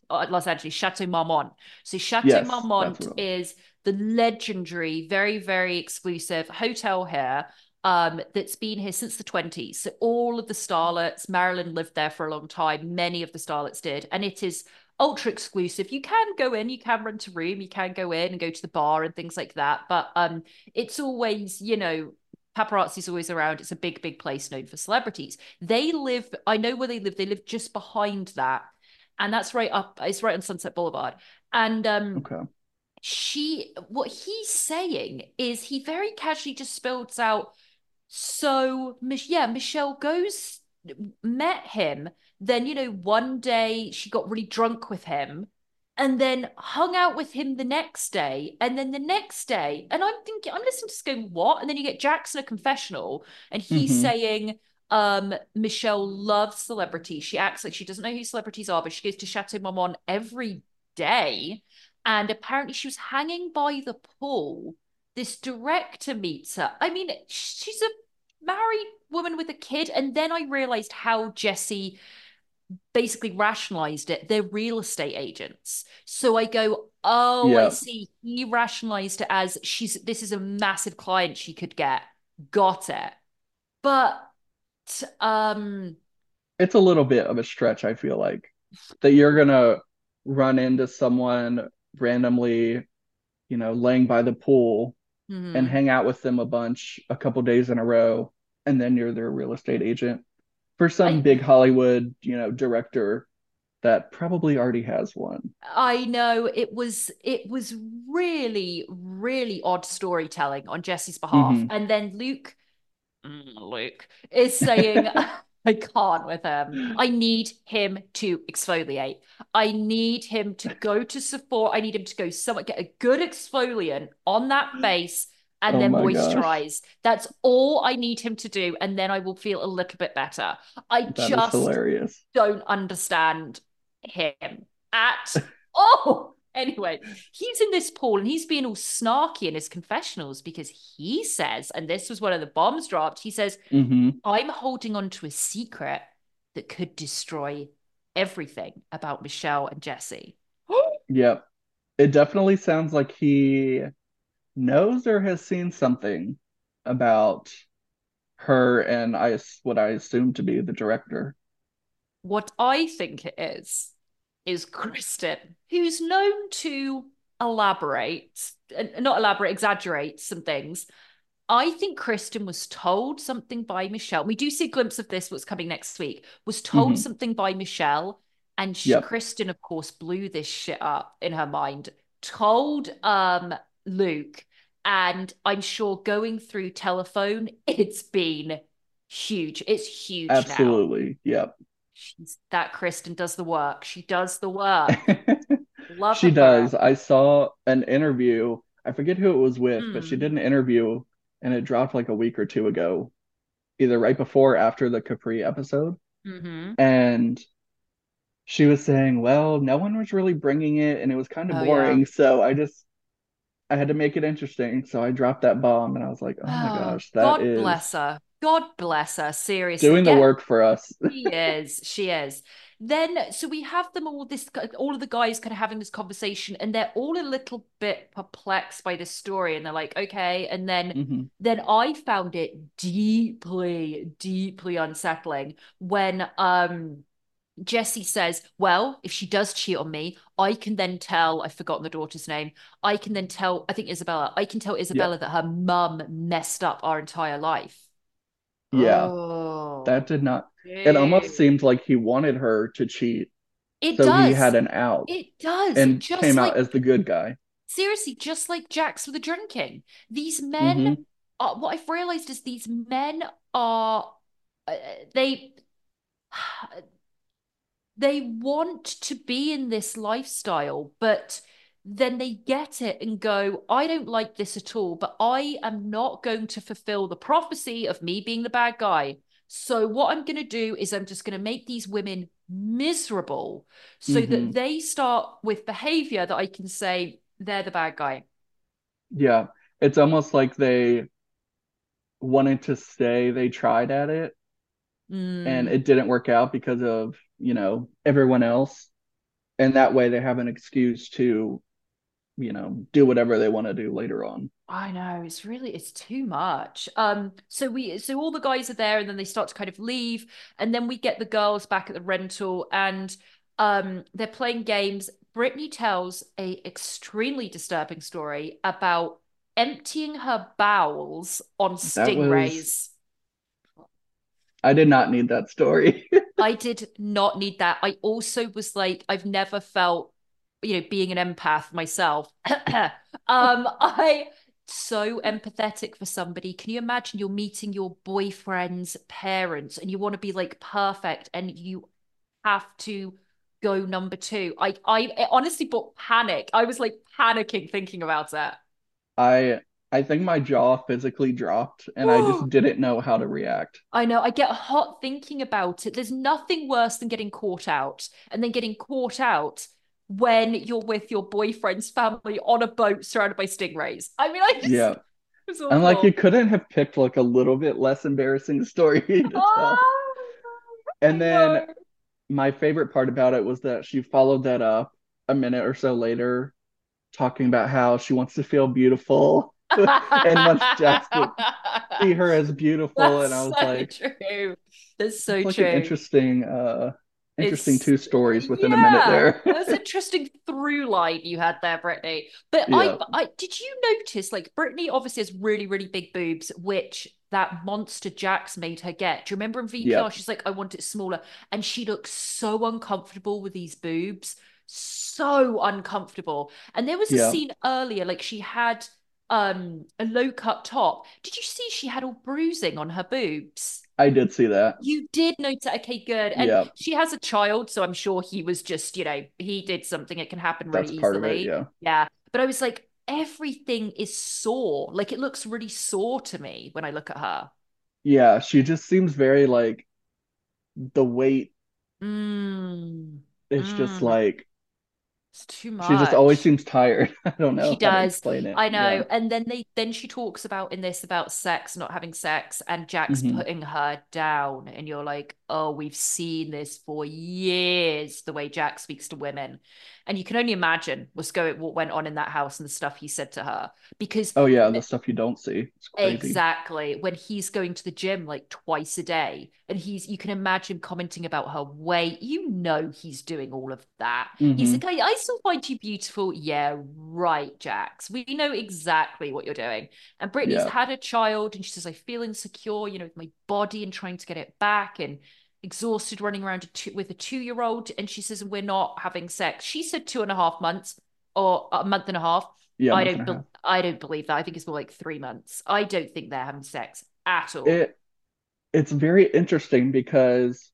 uh, Los Angeles, Chateau Marmont. So Chateau Yes, that's Marmont what it was. is the legendary, very, very exclusive hotel here um, that's been here since the twenties. So all of the starlets, Marilyn lived there for a long time. Many of the starlets did. And it is ultra exclusive. You can go in, you can rent a room, you can go in and go to the bar and things like that. But um, it's always, you know, paparazzi's always around. It's a big, big place known for celebrities. They live, I know where they live. They live just behind that. And that's right up, it's right on Sunset Boulevard. And um, Okay. she, what he's saying is he very casually just spells out, so, yeah, Michelle goes, met him. Then, you know, one day she got really drunk with him and then hung out with him the next day. And then the next day, and I'm thinking, I'm listening to this going, what? And then you get Jackson a confessional and he's Mhm. saying, um, Michelle loves celebrities. She acts like she doesn't know who celebrities are, but she goes to Chateau Marmont every day. And apparently she was hanging by the pool. This director meets her. I mean, she's a married woman with a kid. And then I realized how Jesse basically rationalized it. They're real estate agents. So I go, oh, I Yep. see. He rationalized it as she's this is a massive client she could get. Got it. But um It's a little bit of a stretch, I feel like, that you're gonna run into someone randomly, you know, laying by the pool and mhm. hang out with them a bunch a couple days in a row, and then you're their real estate agent for some I big Hollywood, you know, director that probably already has one. I know it was it was really, really odd storytelling on Jesse's behalf. Hmm. And then Luke mm, Luke is saying, I can't with him. I need him to exfoliate. I need him to go to Sephora. I need him to go somewhere, get a good exfoliant on that face and Oh then my gosh, moisturize. That's all I need him to do. And then I will feel a little bit better. I that is just hilarious. don't understand him at all. Anyway, he's in this pool and he's being all snarky in his confessionals because he says, and this was one of the bombs dropped, he says, Hmm. I'm holding on to a secret that could destroy everything about Michelle and Jesse. Yep. It definitely sounds like he knows or has seen something about her and I what I assume to be the director. What I think it is, is Kristen, who's known to elaborate, not elaborate, exaggerate some things. I think Kristen was told something by Michelle. We do see a glimpse of this, what's coming next week, was told Hmm. something by Michelle. And she, Yep. Kristen, of course, blew this shit up in her mind, told um, Luke. And I'm sure going through telephone, it's been huge. It's huge now. Absolutely. Yep. She's, that Kristen does the work. She does the work. Love She her. does. I saw an interview. I forget who it was with, but she Mm. did an interview and it dropped like a week or two ago, either right before or after the Capri episode. Mm-hmm. And she was saying, well, no one was really bringing it and it was kind of Oh, yeah. boring. So I just, I had to make it interesting. So I dropped that bomb and I was like, oh my Oh, gosh, that God bless is her. God bless her. Seriously. doing the Get work for us. She is. She is. Then, so we have them all, this, all of the guys kind of having this conversation, and they're all a little bit perplexed by this story, and they're like, okay. And then, Hmm. then I found it deeply, deeply unsettling when um Jesse says, well, if she does cheat on me, I can then tell, I've forgotten the daughter's name. I can then tell, I think Isabella, I can tell Isabella Yep. that her mum messed up our entire life. Yeah, Oh, that did not, it almost dude. seemed like he wanted her to cheat. It So he had does. an out It does. and Just came out like, as the good guy. seriously, just like Jax with the drinking. These men, Hmm. are, what I've realized is these men are, uh, they, they want to be in this lifestyle, but then they get it and go, I don't like this at all, but I am not going to fulfill the prophecy of me being the bad guy. So what I'm going to do is I'm just going to make these women miserable so Hmm. that they start with behavior that I can say they're the bad guy. Yeah, it's almost like they wanted to say they tried at it and Mm, it didn't work out because of, you know, everyone else. And that way they have an excuse to, you know, do whatever they want to do later on. I know, it's really, it's too much. Um, so we, so all the guys are there, and then they start to kind of leave, and then we get the girls back at the rental, and um, they're playing games. Brittany tells a extremely disturbing story about emptying her bowels on That stingrays. was, I did not need that story. I did not need that. I also was like, I've never felt, you know, being an empath myself. um, I so empathetic for somebody. Can you imagine you're meeting your boyfriend's parents and you want to be like perfect and you have to go number two? I, I it honestly brought panic. I was like panicking thinking about it. I I think my jaw physically dropped and I just didn't know how to react. I know, I get hot thinking about it. There's nothing worse than getting caught out and then getting caught out when you're with your boyfriend's family on a boat surrounded by stingrays. I mean, I just, Yeah. it was And like you awful. couldn't have picked like a little bit less embarrassing story to tell. Oh, I And then know. my favorite part about it was that she followed that up a minute or so later, talking about how she wants to feel beautiful and wants Jax to see her as beautiful. And I That's was so like, true. That's so it's like an true. interesting, uh, interesting It's two stories within a minute yeah, there. that's an interesting through line you had there, Brittany. But I, Yeah. I did you notice like Brittany obviously has really, really big boobs, which that monster Jax made her get. Do you remember in V P R? Yep. She's like, I want it smaller, and she looks so uncomfortable with these boobs, so uncomfortable. And there was a Yeah. scene earlier, like she had um a low cut top. Did you see she had all bruising on her boobs? I did see that. You did notice it. Okay, good. And Yeah. she has a child, so I'm sure he was just, you know, he did something. It can happen really That's part of it. easily. Yeah. Yeah. But I was like, everything is sore. Like it looks really sore to me when I look at her. Yeah. She just seems very like the weight Mm, is just mm, like, it's too she just always much. seems tired. I don't She know how to does. explain it. I Yeah. know. And then they then she talks about in this about sex, not having sex, and Jack's hmm putting her down. And you're like, oh, we've seen this for years, the way Jack speaks to women. And you can only imagine what's going what went on in that house and the stuff he said to her. Because Oh yeah, the stuff you don't see. It's crazy. exactly. When he's going to the gym like twice a day, and he's, you can imagine commenting about her weight. You know, he's doing all of that. He's hmm like, I, I still find you beautiful. Yeah, right, Jax. We know exactly what you're doing. And Brittany's Yeah. had a child, and she says, I feel insecure, you know, with my body and trying to get it back, and exhausted running around a two, with a two-year-old. And she says, we're not having sex. She said two and a half months or a month and a half. Yeah, a I month and don't a be- half. I don't believe that. I think it's more like three months. I don't think they're having sex at all. It it's very interesting because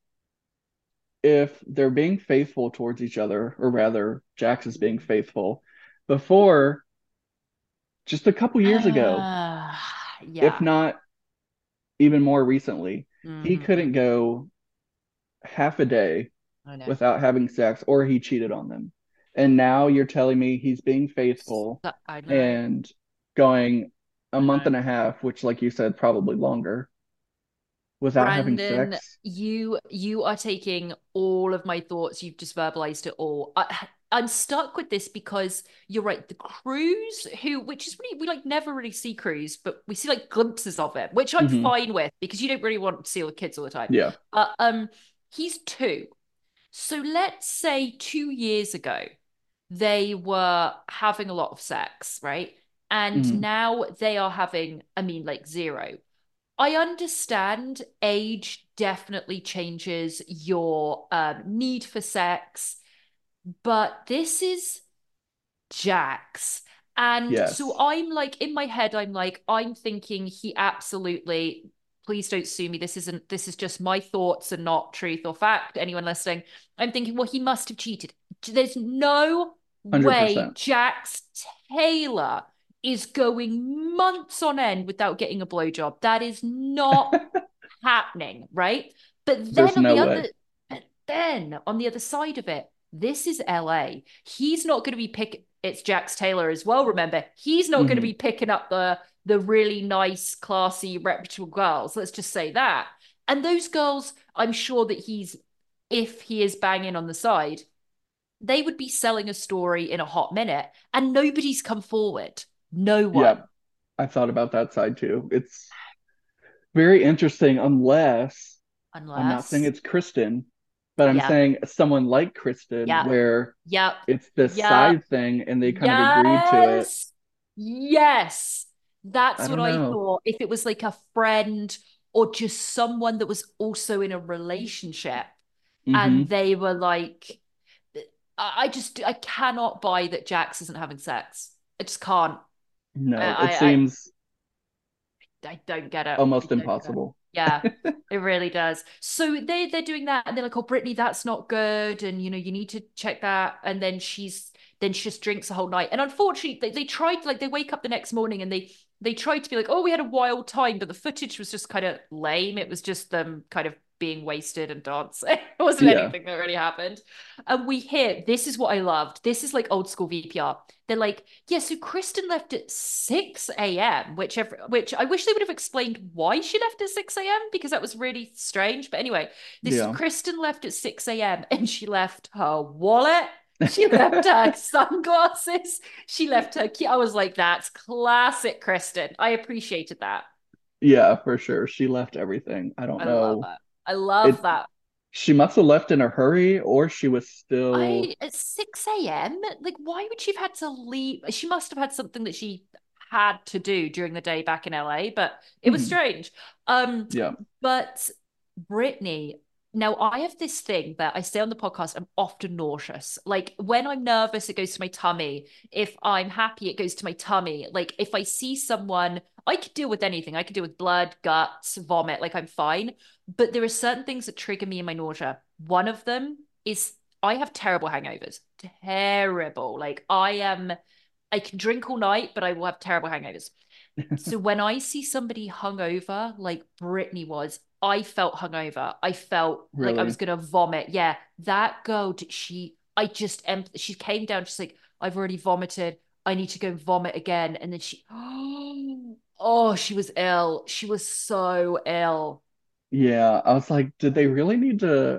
if they're being faithful towards each other, or rather, Jax is being faithful, before just a couple years ago, Uh, if yeah. not even more recently, he couldn't hmm go half a day I know. without having sex, or he cheated on them. And now you're telling me he's being faithful So- I know. and going a I month know. and a half, which, like you said, probably longer, without having Brandon, sex. you you are taking all of my thoughts. You've just verbalized it all. I, I'm stuck with this because you're right. The Cruise, who, which is really, we like never really see Cruise, but we see like glimpses of it, which I'm hmm fine with because you don't really want to see all the kids all the time. Yeah. But um, he's two. So let's say two years ago, they were having a lot of sex, right? And hmm now they are having, I mean, like zero. I understand age definitely changes your um, need for sex, but this is Jax. And so Yes. I'm like, in my head, I'm like, I'm thinking he absolutely, please don't sue me. This isn't, this is just my thoughts and not truth or fact. Anyone listening, I'm thinking, well, he must have cheated. There's no way one hundred percent. Jax Taylor is going months on end without getting a blowjob. That is not happening, right? But then There's on no the other, way. but then on the other side of it, this is L A. He's not going to be pick. It's Jax Taylor as well. Remember, he's not going to hmm be picking up the the really nice, classy, reputable girls. Let's just say that. And those girls, I'm sure that he's, if he is banging on the side, they would be selling a story in a hot minute, and nobody's come forward. No one. Yeah, I thought about that side too. It's very interesting, unless I'm not saying Unless, it's Kristen, but I'm yeah, saying someone like Kristen, yeah, where yep, it's this yep, side thing and they kind of agreed to it. yes, yes. I That's what don't I know. thought. If it was like a friend or just someone that was also in a relationship, and Hmm. they were like, I I just, I cannot buy that Jax isn't having sex. I just can't. I, No, it I, I seems I don't get it. I almost don't get it. impossible. Yeah, it really does. So they they're doing that, and they're like, "Oh, Brittany, that's not good, and you know, you need to check that." And then she's then she just drinks the whole night. And unfortunately, they, they tried like they wake up the next morning and they they tried to be like, "Oh, we had a wild time," but the footage was just kind of lame. It was just them kind of being wasted and dancing. It wasn't Yeah. anything that really happened. And we hear this is what I loved. This is like old school V P R. They're like, yeah, so Kristen left at six a m, which every, which I wish they would have explained why she left at six a m because that was really strange. But anyway, this is Yeah. Kristen left at six a m and she left her wallet. She left her sunglasses. She left her key. I was like, that's classic Kristen. I appreciated that. Yeah, for sure. She left everything. I don't I love know. it. I love It that. She must have left in a hurry, or she was still. I at six a m. Like, why would she have had to leave? She must have had something that she had to do during the day back in L A, but it was Hmm. strange. Um, Yeah. but Brittany, now I have this thing that I say on the podcast, I'm often nauseous. Like when I'm nervous, it goes to my tummy. If I'm happy, it goes to my tummy. Like if I see someone, I could deal with anything. I could deal with blood, guts, vomit, like I'm fine. But there are certain things that trigger me in my nausea. One of them is I have terrible hangovers. Terrible. Like I am, I can drink all night, but I will have terrible hangovers. So when I see somebody hungover, like Brittany was, I felt hungover. I felt like I was Really? gonna vomit. Yeah, that girl, did she, I just, em- she came down. She's like, I've already vomited. I need to go and vomit again. And then she, oh, she was ill. She was so ill. Yeah. I was like, did they really need to,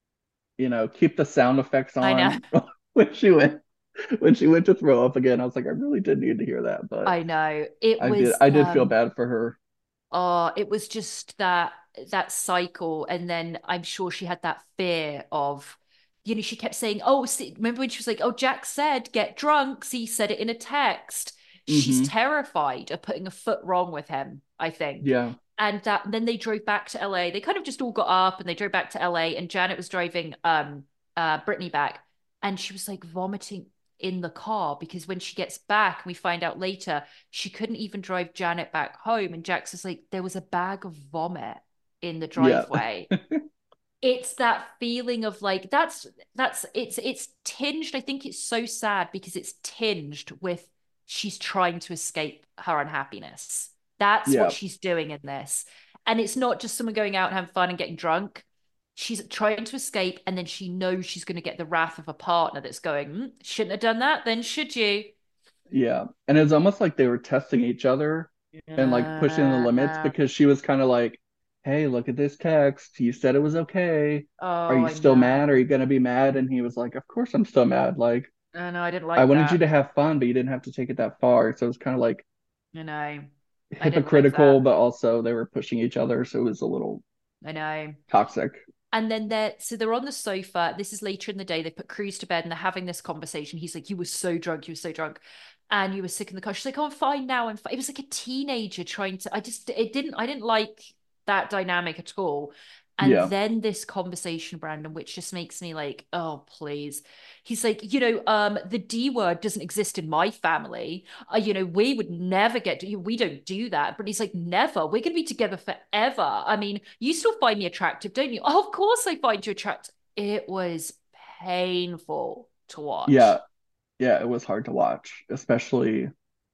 you know, keep the sound effects I know. on when she went when she went to throw up again? I was like, I really did need to hear that, but I know. It I did was I did feel um bad for her. oh, it was just that that cycle. And then I'm sure she had that fear of, you know, she kept saying, oh, see, remember when she was like, oh, Jack said get drunk. See, he said it in a text. She's Hmm. terrified of putting a foot wrong with him, I think. Yeah. And that then they drove back to L A. They kind of just all got up and they drove back to L A. And Janet was driving um uh Brittany back, and she was like vomiting in the car because when she gets back, we find out later she couldn't even drive Janet back home. And Jax is like, there was a bag of vomit in the Yeah. driveway. It's that feeling of like that's that's it's it's tinged. I think it's so sad because it's tinged with she's trying to escape her unhappiness. That's what Yeah. she's doing in this. And it's not just someone going out and having fun and getting drunk. She's trying to escape, and then she knows she's going to get the wrath of a partner that's going, mm, shouldn't have done that, then should you? Yeah. And it's almost like they were testing each other and like pushing the limits, Yeah. because she was kind of like, hey, look at this text. You said it was okay. Are Oh, you I still mad? Are know. you gonna be mad? And he was like, of course I'm still mad. Like, I know. I didn't I like wanted you that. to have fun, but you didn't have to take it that far. So it was kind of like I know. I didn't like hypocritical, that. but also they were pushing each other. So it was a little I know. toxic. And then they're so they're on the sofa. This is later in the day. They put Cruz to bed and they're having this conversation. He's like, "You were so drunk. You were so drunk, and you were sick in the car." She's like, "Oh, I'm fine now. I'm fine." It was like a teenager trying to. I just it didn't. I didn't like that dynamic at all. And Yeah. then this conversation, Brandon, which just makes me like, oh, please. He's like, you know, um, the D word doesn't exist in my family. Uh, you know, we would never get to, we don't do that. But he's like, never. We're going to be together forever. I mean, you still find me attractive, don't you? Oh, of course I find you attractive. It was painful to Yeah. watch. Yeah. It was hard to watch, especially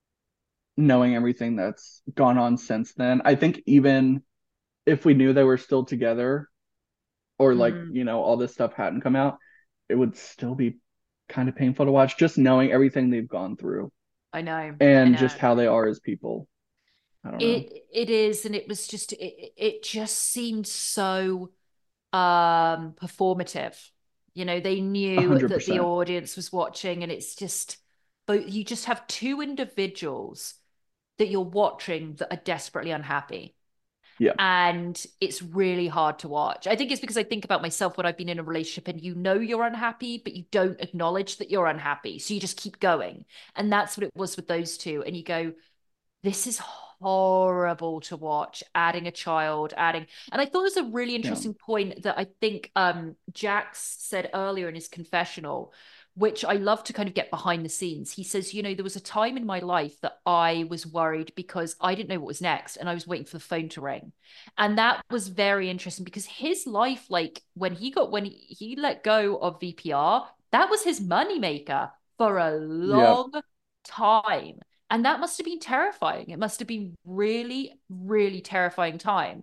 knowing everything that's gone on since then. I think even if we knew they were still together, or like, Mm, you know, all this stuff hadn't come out, it would still be kind of painful to watch, just knowing everything they've gone through I know. I and know. just how they are as people. I don't know. It it is, and it was just it, it just seemed so um performative. You know, they knew one hundred that the percent. audience was watching, and it's just, but you just have two individuals that you're watching that are desperately unhappy. Yeah. And it's really hard to watch. I think it's because I think about myself when I've been in a relationship and you know you're unhappy, but you don't acknowledge that you're unhappy. So you just keep going. And that's what it was with those two. And you go, this is horrible to watch, adding a child, adding. And I thought it was a really interesting yeah. point that I think um, Jax said earlier in his confessional, which I love to kind of get behind the scenes. He says, you know, there was a time in my life that I was worried because I didn't know what was next and I was waiting for the phone to ring. And that was very interesting because his life, like when he got, when he, he let go of V P R, that was his moneymaker for a long yep. time. And that must have been terrifying. It must have been really, really terrifying time.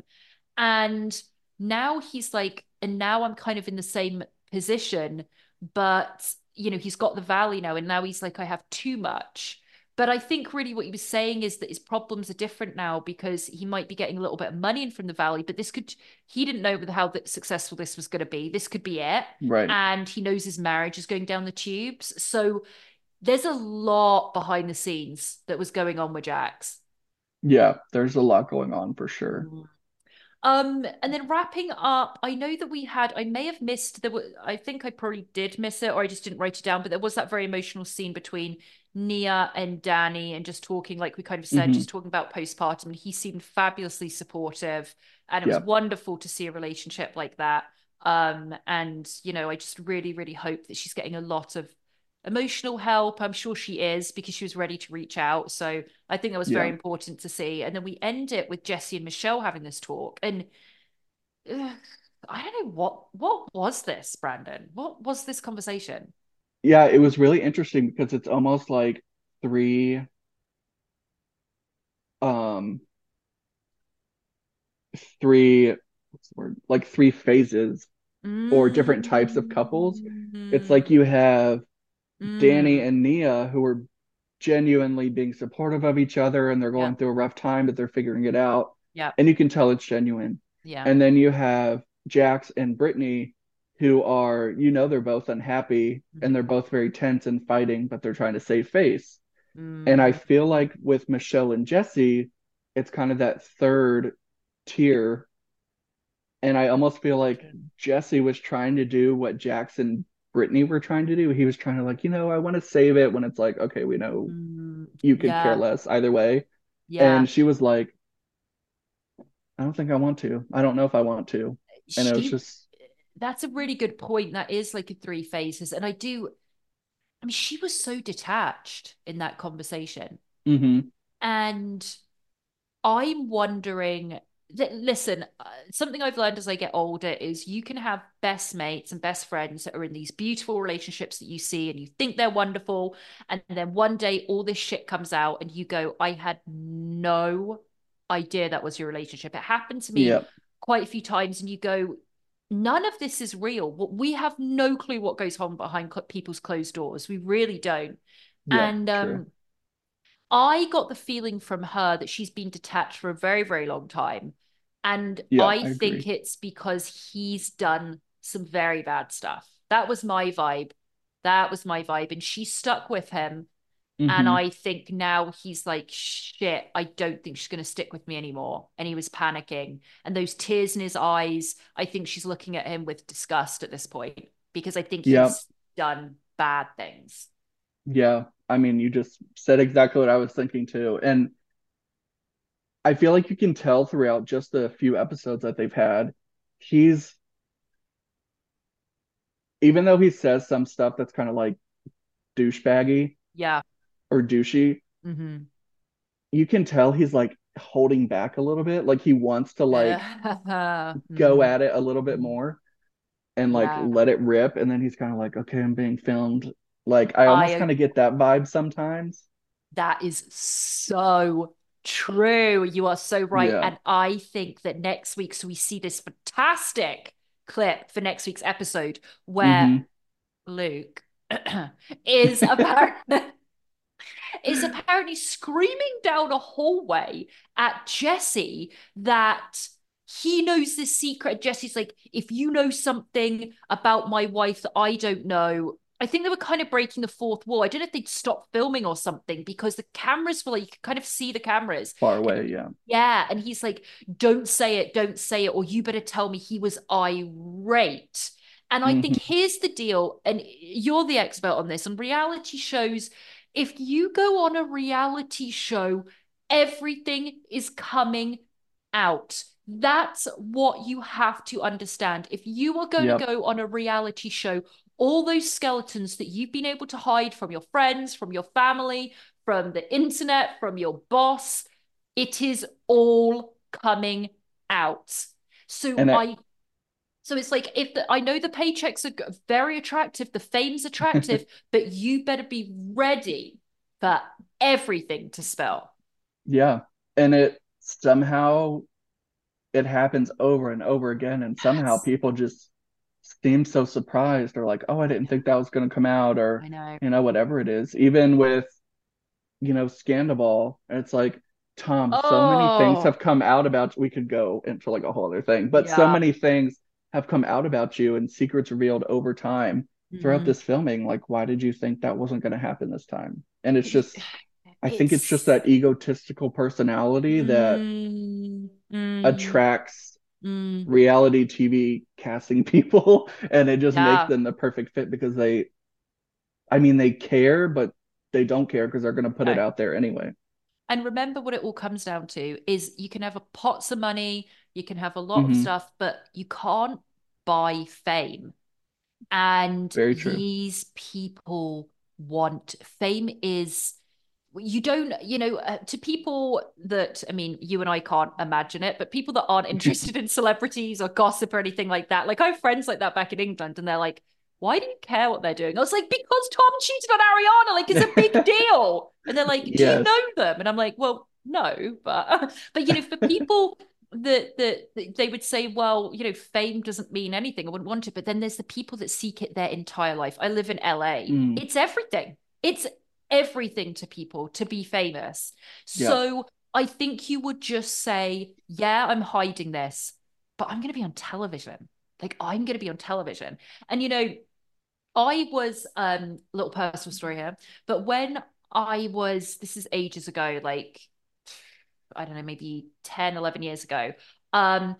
And now he's like, and now I'm kind of in the same position, but you know, he's got the valley now, and now he's like, I have too much. But I think really what he was saying is that his problems are different now because he might be getting a little bit of money in from the valley, but this could, he didn't know how successful this was going to be. This could be it. Right. And he knows his marriage is going down the tubes. So there's a lot behind the scenes that was going on with Jax. Yeah, there's a lot going on for sure. Mm. Um, and then wrapping up, I know that we had, I may have missed, there were, I think I probably did miss it or I just didn't write it down, but there was that very emotional scene between Nia and Danny and just talking, like we kind of said, mm-hmm. just talking about postpartum. And he seemed fabulously supportive and it yeah. was wonderful to see a relationship like that. Um, and, you know, I just really, really hope that she's getting a lot of emotional help. I'm sure she is because she was ready to reach out. So I think that was yeah. very important to see. And then we end it with Jesse and Michelle having this talk. And uh, I don't know what what was this, Brandon? What was this conversation? Yeah, it was really interesting because it's almost like three um three what's the word? Like three phases mm-hmm. or different types of couples. It's like you have Danny mm. and Nia, who are genuinely being supportive of each other and they're going yeah. through a rough time, but they're figuring it out. Yeah. And you can tell it's genuine. Yeah. And then you have Jax and Brittany, who are, you know, they're both unhappy mm-hmm. and they're both very tense and fighting, but they're trying to save face. Mm. And I feel like with Michelle and Jesse, it's kind of that third tier. And I almost feel like Jesse was trying to do what Jax and Brittany were trying to do. He was trying to like, you know, I want to save it when it's like, okay, we know mm, you could yeah. care less either way. Yeah. And she was like, I don't think I want to. I don't know if I want to. And she, it was just. That's a really good point. That is like a three phases. And I do, I mean, she was so detached in that conversation. Mm-hmm. And I'm wondering, listen, uh, something I've learned as I get older is you can have best mates and best friends that are in these beautiful relationships that you see and you think they're wonderful. And then one day all this shit comes out and you go, I had no idea that was your relationship. It happened to me yep. quite a few times and you go, none of this is real. We have no clue what goes on behind people's closed doors. We really don't. Yep, and um true. I got the feeling from her that she's been detached for a very, very long time. And yeah, I, I think it's because he's done some very bad stuff. That was my vibe. That was my vibe. And she stuck with him. Mm-hmm. And I think now he's like, shit, I don't think she's going to stick with me anymore. And he was panicking. And those tears in his eyes, I think she's looking at him with disgust at this point. Because I think yeah. he's done bad things. Yeah. I mean, you just said exactly what I was thinking too. And I feel like you can tell throughout just the few episodes that they've had, he's, even though he says some stuff that's kind of like douchebaggy yeah, or douchey, mm-hmm. you can tell he's like holding back a little bit. Like he wants to like mm-hmm. go at it a little bit more and like yeah. let it rip. And then he's kind of like, okay, I'm being filmed. Like I almost kind of get that vibe sometimes. That is so true. You are so right. Yeah. And I think that next week, so we see this fantastic clip for next week's episode where mm-hmm. Luke is apparently is apparently screaming down a hallway at Jesse that he knows this secret. Jesse's like, if you know something about my wife that I don't know, I think they were kind of breaking the fourth wall. I don't know if they'd stop filming or something because the cameras were like, you could kind of see the cameras. Far away, yeah. Yeah. And he's like, don't say it, don't say it, or you better tell me he was irate. And I mm-hmm. think here's the deal, and you're the expert on this, on reality shows. If you go on a reality show, everything is coming out. That's what you have to understand. If you are going yep. to go on a reality show, all those skeletons that you've been able to hide from your friends, from your family, from the internet, from your boss, it is all coming out. So and I... I So it's like, if the, I know the paychecks are very attractive, the fame's attractive, but you better be ready for everything to spill. Yeah. And it somehow, it happens over and over again. And somehow yes. people just seem so surprised or like, oh, I didn't think that was going to come out, or, I know. you know, whatever it is. Even with, you know, Scandal, it's like, Tom, oh. so many things have come out about, we could go into like a whole other thing, but yeah. so many things have come out about you and secrets revealed over time throughout mm-hmm. this filming. Like, why did you think that wasn't going to happen this time? And it's just, I it's... think it's just that egotistical personality that mm-hmm. attracts mm-hmm. reality T V casting people, and it just yeah. makes them the perfect fit because they, I mean, they care, but they don't care because they're going to put no. it out there anyway. And remember, what it all comes down to is you can have a pots of money, you can have a lot mm-hmm. of stuff, but you can't buy fame. And these people want fame. Is, you don't, you know, uh, to people that, I mean, you and I can't imagine it, but people that aren't interested in celebrities or gossip or anything like that. Like, I have friends like that back in England, and they're like, why do you care what they're doing? I was like, because Tom cheated on Ariana. Like, it's a big deal. And they're like, do yes. you know them? And I'm like, well, no, but, but, you know, for people that, that they would say, well, you know, fame doesn't mean anything, I wouldn't want it. But then there's the people that seek it their entire life. I live in L A. Mm. It's everything. It's everything to people to be famous. Yeah. So I think you would just say, yeah, I'm hiding this, but I'm going to be on television. Like, I'm going to be on television. And, you know, I was, um, a little personal story here, but when I was, this is ages ago, like, I don't know, maybe ten, eleven years ago, um,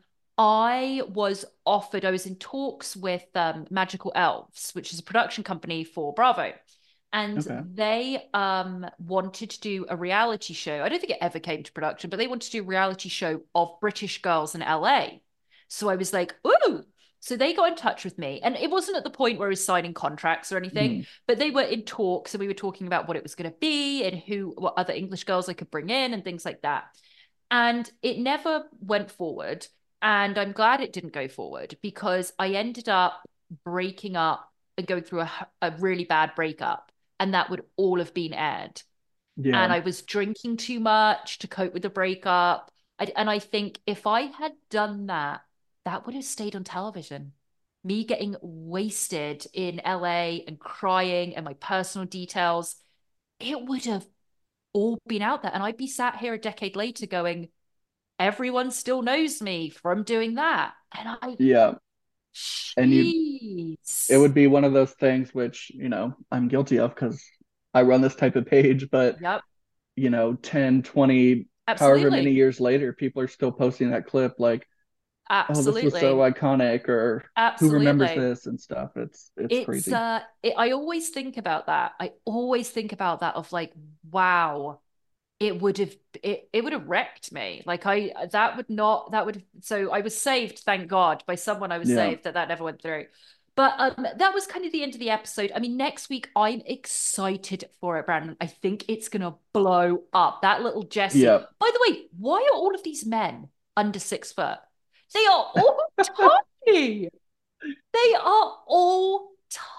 I was offered, I was in talks with um, Magical Elves, which is a production company for Bravo. And okay. they um, wanted to do a reality show. I don't think it ever came to production, but they wanted to do a reality show of British girls in L A. So I was like, ooh. So they got in touch with me, and it wasn't at the point where I was signing contracts or anything, mm. but they were in talks, and we were talking about what it was going to be and who, what other English girls I could bring in and things like that. And it never went forward. And I'm glad it didn't go forward, because I ended up breaking up and going through a, a really bad breakup, and that would all have been aired. Yeah. And I was drinking too much to cope with the breakup. I, and I think if I had done that, that would have stayed on television. Me getting wasted in L A and crying and my personal details, it would have all been out there. And I'd be sat here a decade later going, everyone still knows me from doing that. And I, yeah. Geez. And you, it would be one of those things which, you know, I'm guilty of because I run this type of page, but, yep. you know, ten, twenty, Absolutely. however many years later, people are still posting that clip like, Absolutely. oh, this was so iconic, or Absolutely. who remembers this and stuff. It's it's, it's crazy. Uh, it, I always think about that. I always think about that of like, wow, it would have it, it would have wrecked me. Like I that would not that would so I was saved, thank God, by someone. I was yeah. saved that that never went through. But um, that was kind of the end of the episode. I mean, next week I'm excited for it, Brandon. I think it's gonna blow up. That little Jessie. Yeah. By the way, why are all of these men under six foot? They are all tiny. They are all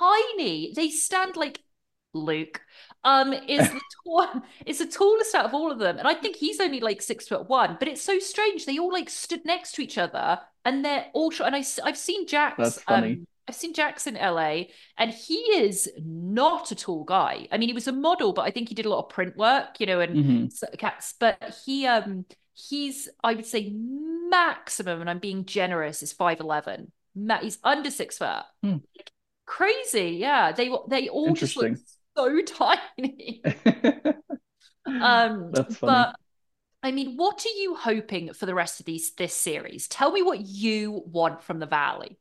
tiny. They stand like Luke. Um, is the tall, is the tallest out of all of them, and I think he's only like six foot one. But it's so strange. They all like stood next to each other, and they're all short. And I, I've seen Jax. That's funny. Um, I've seen Jax in L A, and he is not a tall guy. I mean, he was a model, but I think he did a lot of print work, you know, and mm-hmm. cats. But he um. he's, I would say maximum, and I'm being generous, is five eleven. Ma- he's under six foot. Hmm. Crazy. Yeah. They, they all just look Interesting. so tiny. um, That's funny. But I mean, what are you hoping for the rest of these this series? Tell me what you want from the Valley.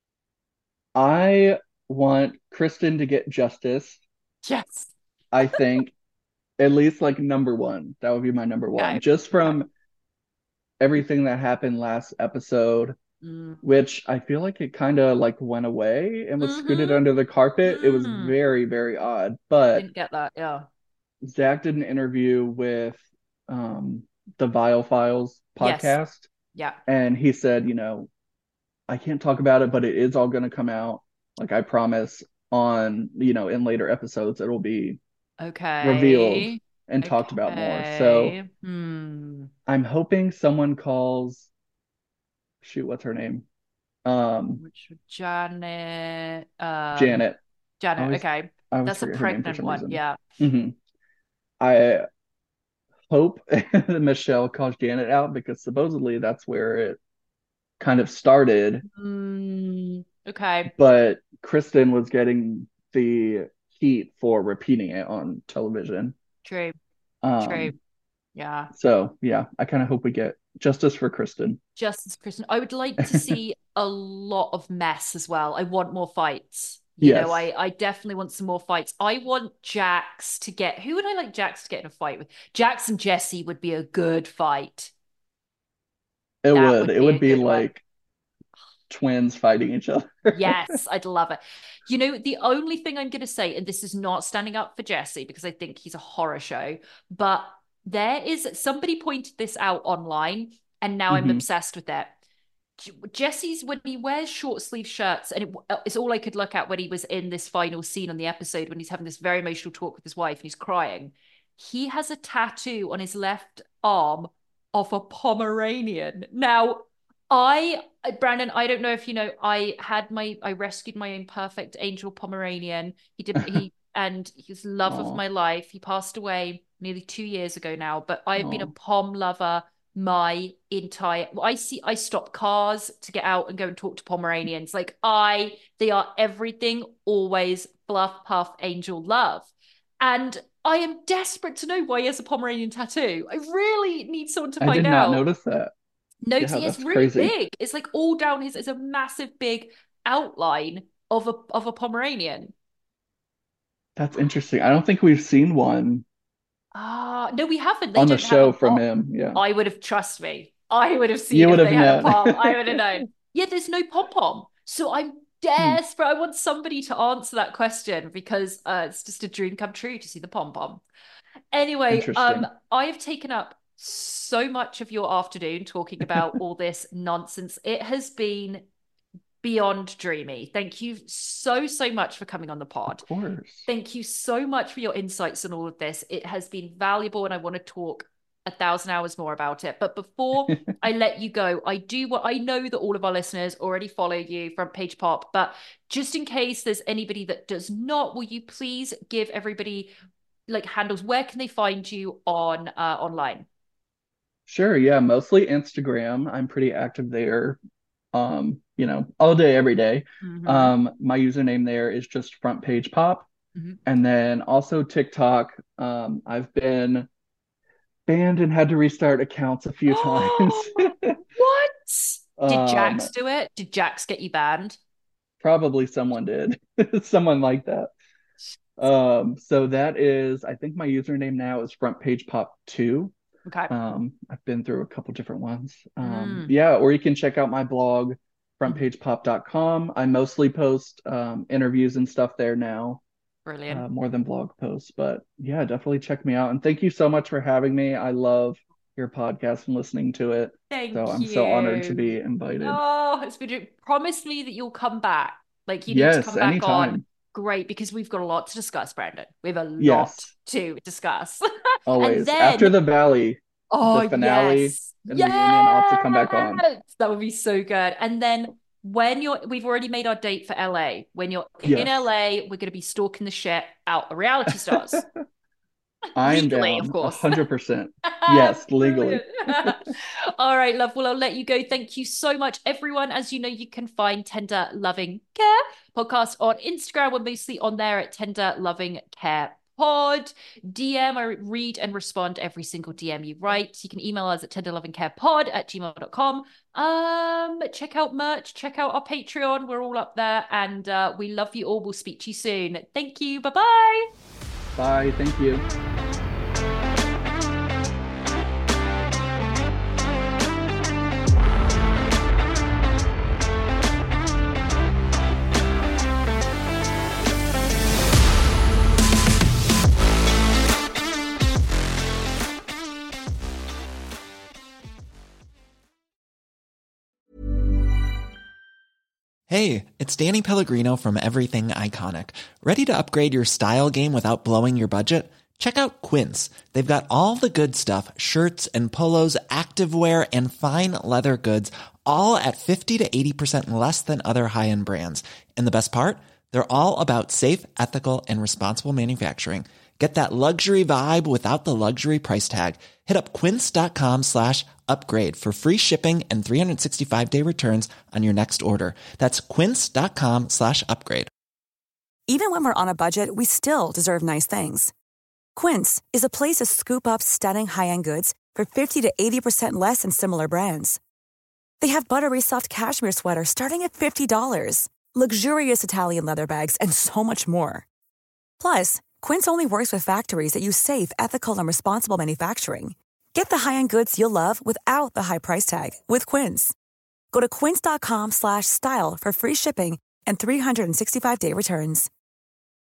I want Kristen to get justice. Yes. I think at least like number one. That would be my number one. Okay. Just from Okay. everything that happened last episode, Mm. which I feel like it kind of like went away and was scooted Mhm. under the carpet. It was Mm. very, very odd. But Didn't get that. Yeah. Zach did an interview with um the Vile Files Yes. podcast, Yeah. and he said, you know, I can't talk about it, but it is all going to come out. Like I promise on, you know, in later episodes, it'll be Okay. revealed and talked about more. So Okay. Hmm. I'm hoping someone calls, shoot, what's her name? Um, Which Janet? Um, Janet. I Janet. always, Okay. I always That's a forget her name for pregnant some one. reason. Yeah. hmm I hope that Michelle calls Janet out because supposedly that's where it kind of started. Mm, okay. But Kristen was getting the heat for repeating it on television. True. Um, True. Yeah. So yeah, I kind of hope we get justice for Kristen. Justice Kristen. I would like to see a lot of mess as well. I want more fights. You Yes. know, I, I definitely want some more fights. I want Jax to get, who would I like Jax to get in a fight with? Jax and Jesse would be a good fight. It That would. would It be would a be good one. like twins fighting each other. Yes, I'd love it. You know, the only thing I'm going to say, and this is not standing up for Jesse because I think he's a horror show, but there is, somebody pointed this out online and now I'm Mhm. obsessed with it. Jesse's, when he wears short sleeve shirts, and it, it's all I could look at when he was in this final scene on the episode when he's having this very emotional talk with his wife and he's crying. He has a tattoo on his left arm of a Pomeranian. Now, I, Brandon, I don't know if you know, I had my, I rescued my own perfect angel Pomeranian. He did, he, and he's love of Aw. my life. He passed away nearly two years ago now, but I've been a Aw. Pom lover my entire, I see, I stop cars to get out and go and talk to Pomeranians. Like I, they are everything, always fluff, puff, angel love. And I am desperate to know why he has a Pomeranian tattoo. I really need someone to I find did out. not notice that. No, Yeah, see, it's that's really crazy. big. It's like all down his, it's a massive big outline of a of a Pomeranian. That's interesting. I don't think we've seen one Ah, no, we haven't. They on the don't have show a from pom. him. Yeah. I would have, trust me, I would have You seen if would have they had a known. pom. I would have known. Yeah, there's no pom pom. So I'm Hmm. desperate. I want somebody to answer that question because uh, it's just a dream come true to see the pom pom. Anyway, um, Interesting. I have taken up so much of your afternoon talking about all this nonsense. It has been beyond dreamy. Thank you so, so much for coming on the pod. Of course. Thank you so much for your insights on all of this. It has been valuable and I want to talk a thousand hours more about it. But before I let you go, I do what I know that all of our listeners already follow you, Front Page Pop, but just in case there's anybody that does not, will you please give everybody like handles? Where can they find you on uh, online? Sure. Yeah. Mostly Instagram. I'm pretty active there. Um, you know, all day, every day. Mhm. Um, my username there is just Front Page Pop. Mhm. And then also TikTok. Um, I've been banned and had to restart accounts a few times. What? Did Um, Jax do it? Did Jax get you banned? Probably someone did. Someone like that. Um, so that is, I think my username now is Front Page Pop two. Okay. Um, I've been through a couple different ones. Um, Mm. yeah, or you can check out my blog, front Mhm. page pop dot com. I mostly post um, interviews and stuff there now, Brilliant. uh, more than blog posts. But yeah, definitely check me out. And thank you so much for having me. I love your podcast and listening to it. Thank So I'm so honored to you. be invited. Oh, it's been promise me that you'll come back. Like you need to Yes, come back on. anytime. Great, because we've got a lot to discuss, Brandon. We have a lot Yes, to discuss. always. And After then, the Valley, oh the finale yes, and reunion, I'll have to come back on. yes, that would be so good. And then when you're, we've already made our date for L A. When you're in Yes. L A, we're going to be stalking the shit out of reality stars. I am Legally, down of course. one hundred percent. Yes, legally. All right, love. Well, I'll let you go. Thank you so much, everyone. As you know, you can find Tender Loving Care podcast on Instagram. We're mostly on there at Tender Loving Care Pod. D M, I read and respond every single D M you write. You can email us at tenderlovingcarepod at gmail dot com. Um, check out merch, check out our Patreon. We're all up there, and uh, we love you all. We'll speak to you soon. Thank you. Bye-bye. Bye. Thank you. Hey, it's Danny Pellegrino from Everything Iconic. Ready to upgrade your style game without blowing your budget? Check out Quince. They've got all the good stuff, shirts and polos, activewear, and fine leather goods, all at fifty to eighty percent less than other high-end brands. And the best part? They're all about safe, ethical, and responsible manufacturing. Get that luxury vibe without the luxury price tag. Hit up quince.com slash upgrade for free shipping and three sixty-five day returns on your next order. That's quince.com slash upgrade. Even when we're on a budget, we still deserve nice things. Quince is a place to scoop up stunning high-end goods for fifty to eighty percent less than similar brands. They have buttery soft cashmere sweaters starting at fifty dollars, luxurious Italian leather bags, and so much more. Plus, Quince only works with factories that use safe, ethical, and responsible manufacturing. Get the high-end goods you'll love without the high price tag with Quince. Go to quince.com slash style for free shipping and three sixty-five day returns.